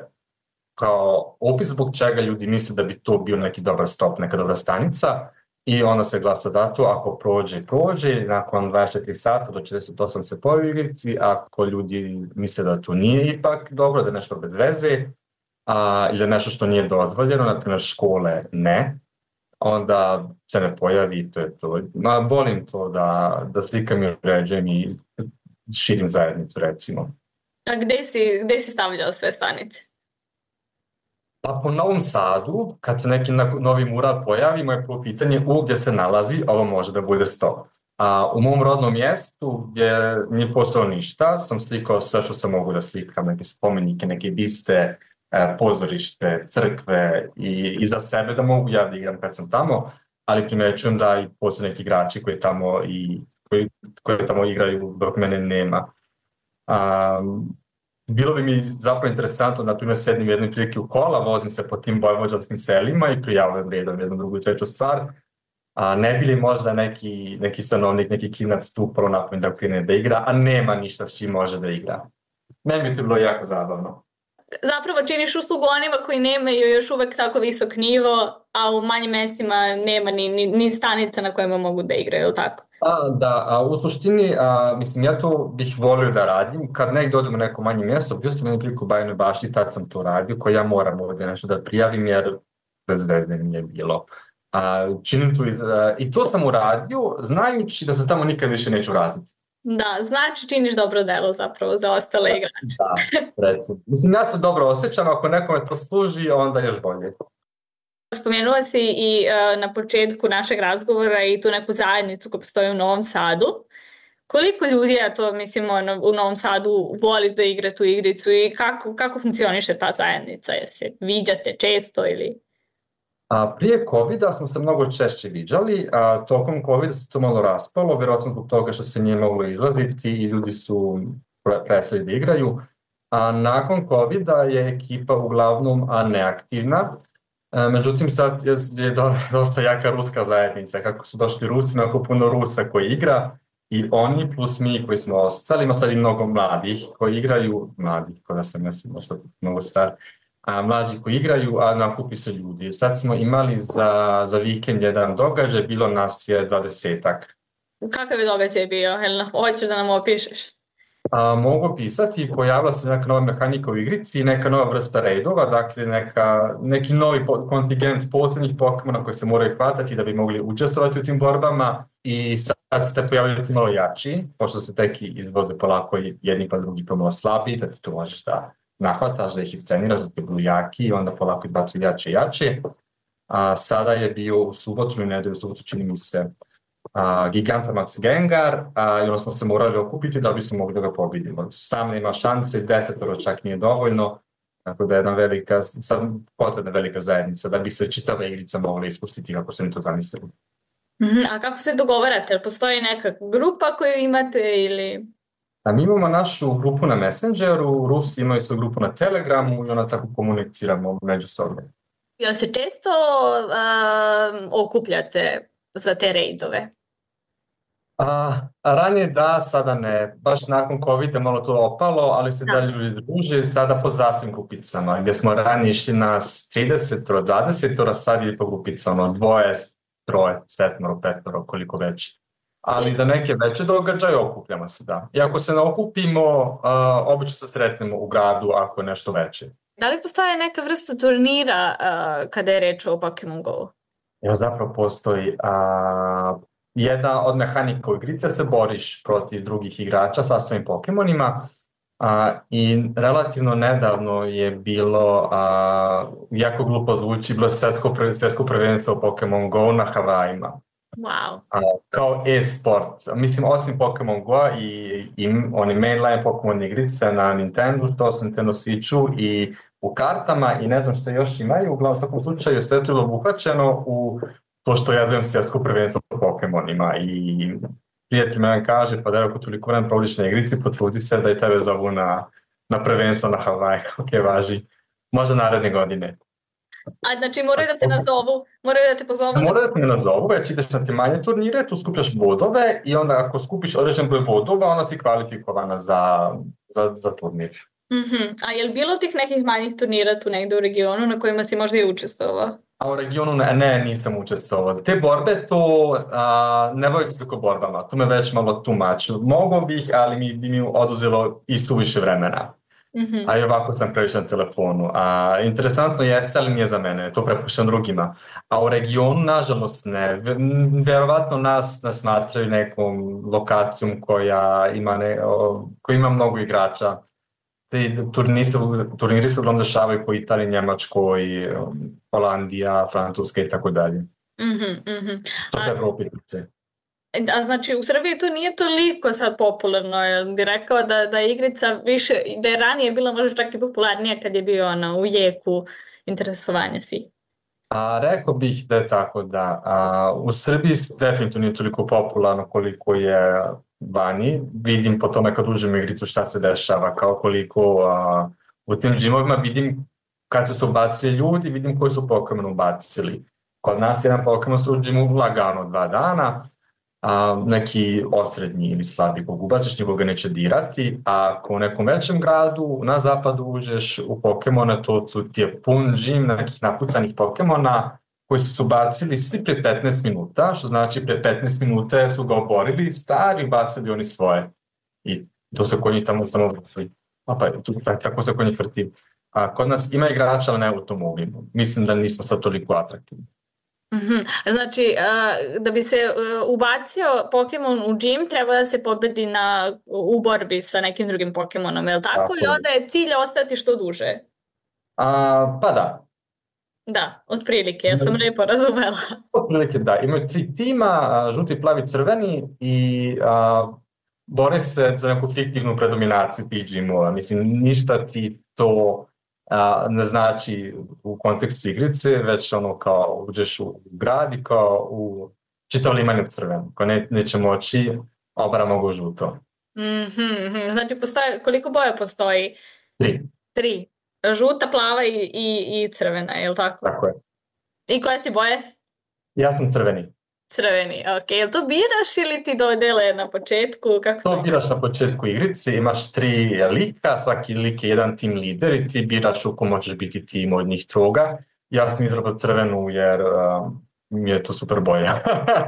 kao opis zbog čega ljudi misle da bi to bio neki dobar stop, neka dobra stanica. I onda se glasa dato, ako prođe, prođe, nakon dvadeset četiri sata do četrdeset osam se pojavi u igrici, ako ljudi misle da to nije ipak dobro, da je nešto bez veze, a, ili nešto što nije dozvoljeno, na primjer škole ne, onda se ne pojavi i to je to. Ma, volim to da, da slikam i uređujem i širim zajednicu, recimo. A gde si, gde si stavljao sve stanice? Pa po Novom Sadu, kad se neki novi mural pojavi, moje prvo pitanje u gdje se nalazi, ovo može da bude stop. A u mom rodnom mjestu, gdje nije postalo ništa, sam slikao sve što sam mogu da slikam, neke spomenike, neke biste, pozorište, crkve i, i za sebe da mogu ja da igram kad sam tamo, ali primećujem da i postoje neki igrači koji tamo, i, koji, koji tamo igraju dok mene nema. Um, Bilo bi mi zapravo interesantno, na primjer, sednim jedne prilike u kola, vozim se po tim vojvođanskim selima i prijavljam redom jednu, drugu i treću stvar. A ne bi li možda neki, neki stanovnik, neki klinac tu prvo napravim da krene da igra, a nema ništa s čim može da igra. Meni bi to bilo jako zabavno. Zapravo činiš uslugu onima koji nemaju još uvek tako visok nivo, a u manjim mestima nema ni, ni, ni stanica na kojima mogu da igraju, ili tako? A, da, a u suštini, a, mislim, ja to bih volio da radim. Kad negdje odem u neko manje mjesto, bio sam jednu priliku u Bajinoj Bašti, tad sam to radio, koji ja moram ovdje nešto da prijavim, jer bez veze mi je bilo. A, činim to iz, a, I to sam uradio, znajući da se tamo nikad više neću raditi. Da, znači činiš dobro delo zapravo za ostale igrače. Da, recimo. Mislim, ja se dobro osjećam, ako nekome to služi, onda još bolje. Spomenuo si i uh, na početku našeg razgovora i tu neku zajednicu koja postoji u Novom Sadu. Koliko ljudi, ja to mislimo, u Novom Sadu voli da igra tu igricu i kako, kako funkcioniše ta zajednica? Jel se viđate često ili... A prije covida smo se mnogo češće viđali, a tokom covida se to malo raspalo, vjerojatno zbog toga što se nije moglo izlaziti i ljudi su prestali da igraju. A nakon covida je ekipa uglavnom neaktivna. E, međutim, sad je, je dosta jaka ruska zajednica. Kako su došli Rusi, mnogo puno Rusa koji igra i oni plus mi koji smo ostali, ima sad i mnogo mladih koji igraju, mladih, koja sam mislim možda mnogo star, a mlađi koji igraju, a nakupi se ljudi. Sad smo imali za, za vikend jedan događaj, bilo nas je dvadesetak. Kakav je događaj bio? Helena, hoćeš da nam opišeš? A, mogu pisati, pojavila se neka nova mehanika u igrici, neka nova vrsta raidova, dakle neka, neki novi kontingent podzemnih Pokemona koji se moraju hvatati da bi mogli učestvovati u tim borbama i sad ste pojavili ti malo jači, pošto se teki izvoze polako jedni pa drugi pomalo slabiji, da ti to možeš da nahvataš, da ih istreniraš, da ti budu jaki i onda polako izbacuju jače i jače. A, sada je bio u subotu i nedelju, u subotu čini mi se, Uh, Gigantamax Gengar uh, i onda smo se morali okupiti da bi smo mogli da ga pobedimo. Sam nema šanse, desetoro čak nije dovoljno, tako da je jedna velika, sam potrebna velika zajednica da bi se čitava igrica mogla ispustiti kako se mi to zamislili. Mm-hmm. A kako se dogovarate? Postoji neka grupa koju imate ili... A mi imamo našu grupu na Messengeru, Rusi imaju svoju grupu na Telegramu i onda tako komuniciramo međusobno. Jel se često uh, okupljate za te rejdove? A, a ranije da, sada ne. Baš nakon covida malo to opalo, ali se dalje ljudi druže sada po zasebnim grupicama, gdje smo ranije išli nas trideset, dvadeset, sad je po grupicama, dvoje, troje, setmoro, petoro, koliko već. Ali za neke veće događaje okupljamo se, da. I ako se ne okupimo, a, obično se sretnemo u gradu ako je nešto veće. Da li postoje neka vrsta turnira a, kada je reč o Pokemon Go? Evo zapravo postoji a, jedna od mehanika u igrice, se boriš protiv drugih igrača sa svojim Pokemonima a, i relativno nedavno je bilo, a, jako glupo zvuči, bilo svjetsko, svjetsko prvenstvo u Pokemon Go na Havajima. Wow. A, kao e-sport. Mislim, osim Pokemon Go i, i oni mainline Pokemon igrice na Nintendo, što su Nintendo Switchu i u kartama i ne znam što još imaju, uglavnom u svakom slučaju sve to je obuhvaćeno u to što ja zovem svjetsko prvenstvo po Pokemonima i prijatelj me kaže, pa da je ako toliko vremena provodiš na igrici, potrudi se da i tebe zovu na, na prvenstvo na Havaj, ok, važi, možda naredne godine. A znači moraju da te nazovu, moraju da te pozovu? Da... Moraju da te nazovu, već ideš na te manje turnire, tu skupljaš bodove i onda ako skupiš određen broj bodova, onda si kvalifikovana za, za, za turnir. Mm-hmm. A je li bilo tih nekih manjih turnira tu negdje u regionu na kojima si možda i učestvovao? A u regionu ne, ne nisam učestvovao. Te borbe to a, ne bavim se tako borbama, to me već malo tumači. Mogu bih, ali mi bi mi oduzelo i suviše vremena. Mm-hmm. A i ovako sam previše na telefonu. A, interesantno jeste, ali nije za mene, to prepuštam drugima. A u regionu, nažalost, ne. Vjerovatno nas, nas smatraju nekom lokacijom koja ima, ne, o, koja ima mnogo igrača. Te turniri se uglavnom dešavaju po Italiji, Njemačkoj, Holandija, Francuska i tako dalje. Mm-hmm. To se Evropi tiče. A znači u Srbiji to nije toliko sad popularno, jer bi rekao da, da je igrica više, da je ranije bila možda čak i popularnija kad je bio ona u jeku interesovanja svih. A rekao bih da je tako, da. A, u Srbiji definitivno nije toliko popularno koliko je vani. Vidim po tome kad uđem u igricu šta se dešava, kao koliko a, u tim džimovima vidim kad su se ubacili ljudi, vidim koji su Pokemon ubacili. Kod nas jedan Pokemon se u džimu lagano dva dana, a, neki osrednji ili slabi kog ubaciš, nikoga neće dirati, a ako u nekom većem gradu na zapadu uđeš u Pokemone, to su ti je pun džim nekih napucanih Pokemona koji su se ubacili svi pre petnaest minuta, što znači pre petnaest minuta su ga oborili, stari ubacili oni svoje. I to se kod njih tamo samo vrti. A pa, tako se kod njih vrti. A kod nas ima igrača, ali ne u tom obimu. Mislim da nismo sad toliko atraktivni. Mm-hmm. Znači, uh, da bi se uh, ubacio Pokemon u džim, treba da se pobedi na, u borbi sa nekim drugim Pokemonom, je li tako? tako? I onda je cilj ostati što duže? A, pa da. Da, otprilike, ja sam lijepo razumela. Otprilike, da. Imaju tri tima, žuti, plavi, crveni i a, bore se za neku fiktivnu predominaciju tih džimova. Mislim, ništa ti to a, ne znači u kontekstu igrice, već ono kao uđeš u grad i kao u čitav liman u crvenu, kao ne, neće moći, a obara mogu žuto. Mm-hmm. Znači, postoje, koliko boja postoji? Tri. Tri. Žuta, plava i, i, i crvena, je li tako? Tako je. I koje si boje? Ja sam crveni. Crveni, ok. Jel to biraš ili ti dodele na početku? Kako to to biraš na početku igrice, imaš tri lika, svaki lik je jedan tim lider i ti biraš u ko možeš biti tim od njih troga. Ja sam izabrao crvenu jer uh, mi je to super boja.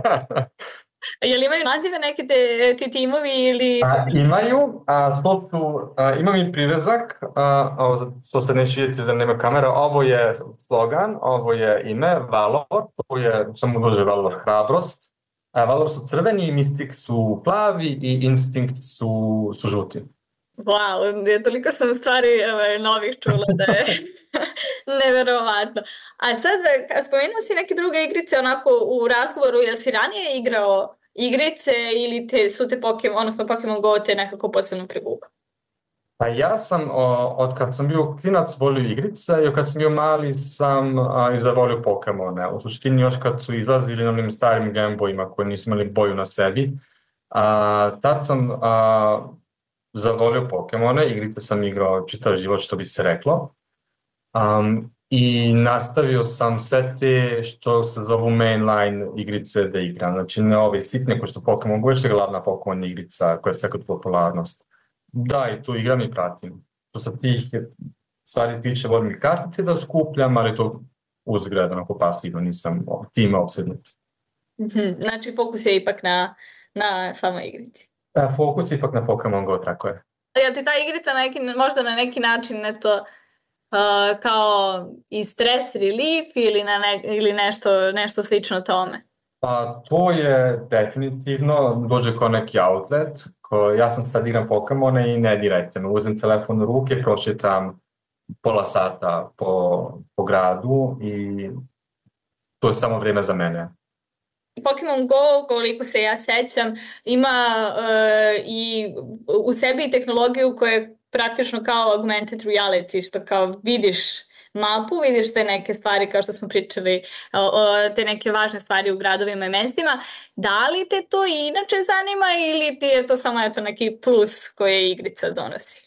Jel imaju nazive neke te, ti timovi ili... A, imaju, a, to su, a, imam i privezak, a, ovo, to se neće vidjeti da nema kamera, ovo je slogan, ovo je ime, Valor, to je, samo dođe Valor, hrabrost. A, Valor su crveni, Mystic su plavi i Instinct su, su žuti. Wow, toliko sam stvari ovaj, novih čula da je neverovatno. A sad, spomenuo si neke druge igrice onako u razgovoru, jel si ranije igrao igrice ili te, su te Pokemon, odnosno Pokemon Go te nekako posebno privukao? Pa ja sam, o, od kad sam bio klinac, volio igrice i kad sam bio mali sam a, i zavolio Pokemone. U suštini još kad su izlazili na onim starim Game Boyima koji nisu imali boju na sebi, a, tad sam a, zavolio Pokemone, igrice sam igrao čitav život što bi se reklo. Um, I nastavio sam sve te što se zovu mainline igrice da igram. Znači ne ove sitne koje su Pokemon Go, već je glavna Pokemon igrica koja je sve kod popularnost. Da, i tu igram i pratim. Što se tih stvari tiče, volim i kartice da skupljam, ali to uzgred, onako pasivno, nisam time opsednut. Mm-hmm. Znači fokus je ipak na, na samoj igrici. E, fokus je ipak na Pokemon Go, tako je. Jel ti ta igrica neki, možda na neki način eto, Uh, kao i stres relief ili, na ne, ili nešto, nešto slično tome? Pa to je definitivno, dođe kao neki outlet, ko, ja sam sad igram Pokemone i ne dirajte me, uzem telefon u ruke, prošitam pola sata po, po gradu i to je samo vrijeme za mene. Pokemon Go, koliko se ja sećam, ima uh, i u sebi tehnologiju koja je praktično kao augmented reality, što kao vidiš mapu, vidiš te neke stvari kao što smo pričali, te neke važne stvari u gradovima i mestima. Da li te to inače zanima ili ti je to samo eto neki plus koje igrica donosi?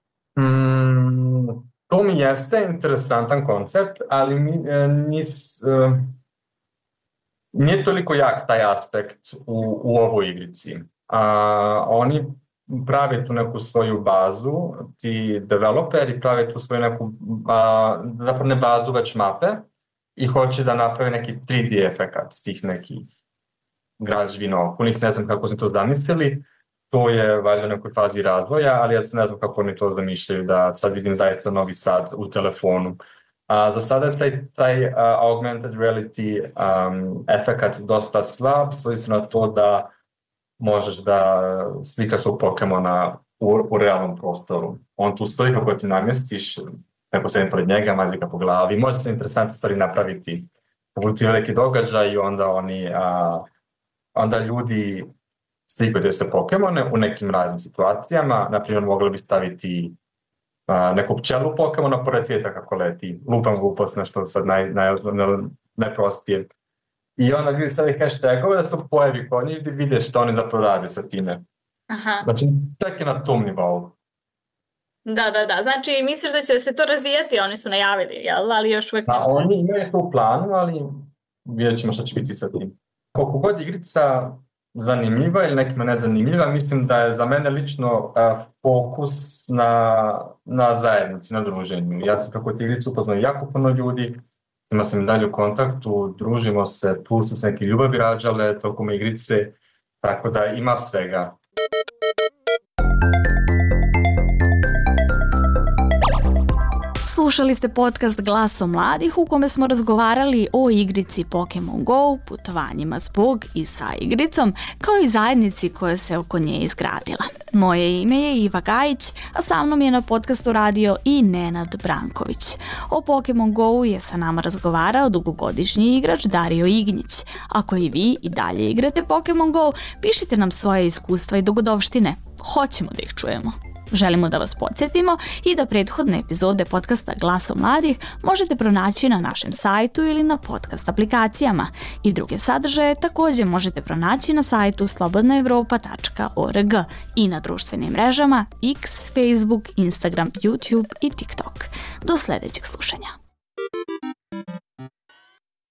Mm, to mi jeste interesantan koncept, ali mi, nis, uh, nije toliko jak taj aspekt u, u ovoj igrici. Uh, oni prave tu neku svoju bazu, ti developeri prave tu svoju neku, a, zapravo ne bazu, već mape i hoće da naprave neki tri D efekat tih nekih građevina okolnih, ne znam kako su to zamislili, to je valjda u nekoj fazi razvoja, ali ja se ne znam kako oni to zamišljaju, da sad vidim zaista Novi Sad u telefonu. A, za sada je taj, taj uh, augmented reality um, efekat dosta slab, svodi se na to da možeš da slikaš svog Pokemona u, u realnom prostoru. On tu stoji kako ti namjestiš, neko sedi pored njega, mazi ga po glavi. Može se interesantne stvari napraviti. Budu ti veliki događaj i onda oni, a, onda ljudi slikaju se Pokemone u nekim raznim situacijama. Naprimjer, mogli bi staviti a, neku pčelu Pokemona pored cvijeta kako leti. Lupam glupost, nešto sad naj, naj, naj, najprostije. I onda ljudi stavih hashtagove da se to pojavi kod njih i vide što oni zapravo rade sa time. Aha. Znači, tek je na tom nivou. Da, da, da. Znači, misliš da će se to razvijati? Oni su najavili, jel? Ali još uvijek... Pa, oni imaju to u planu, ali vidjet ćemo što će biti sa tim. Koliko god igrica zanimljiva ili nekima nezanimljiva, mislim da je za mene lično uh, fokus na, na zajednici, na druženju. Ja sam kako ti igricu upoznao jako puno ljudi, ima sam i dalje u kontaktu, družimo se, tu su se neke ljubavi rađale tokom igrice, tako da ima svega. Slušali ste podcast Glasom mladih u kome smo razgovarali o igrici Pokemon Go, putovanjima zbog i sa igricom, kao i zajednici koja se oko nje izgradila. Moje ime je Iva Gajić, a sa mnom je na podcastu radio i Nenad Branković. O Pokemon Go je sa nama razgovarao dugogodišnji igrač Dario Ignjić. Ako i vi i dalje igrate Pokemon Go, pišite nam svoje iskustva i dogodovštine. Hoćemo da ih čujemo. Želimo da vas podsjetimo i da prethodne epizode podcasta Glaso mladih možete pronaći na našem sajtu ili na podcast aplikacijama. I druge sadržaje također možete pronaći na sajtu slobodna evropa tačka org i na društvenim mrežama X, Facebook, Instagram, YouTube i TikTok. Do sljedećeg slušanja.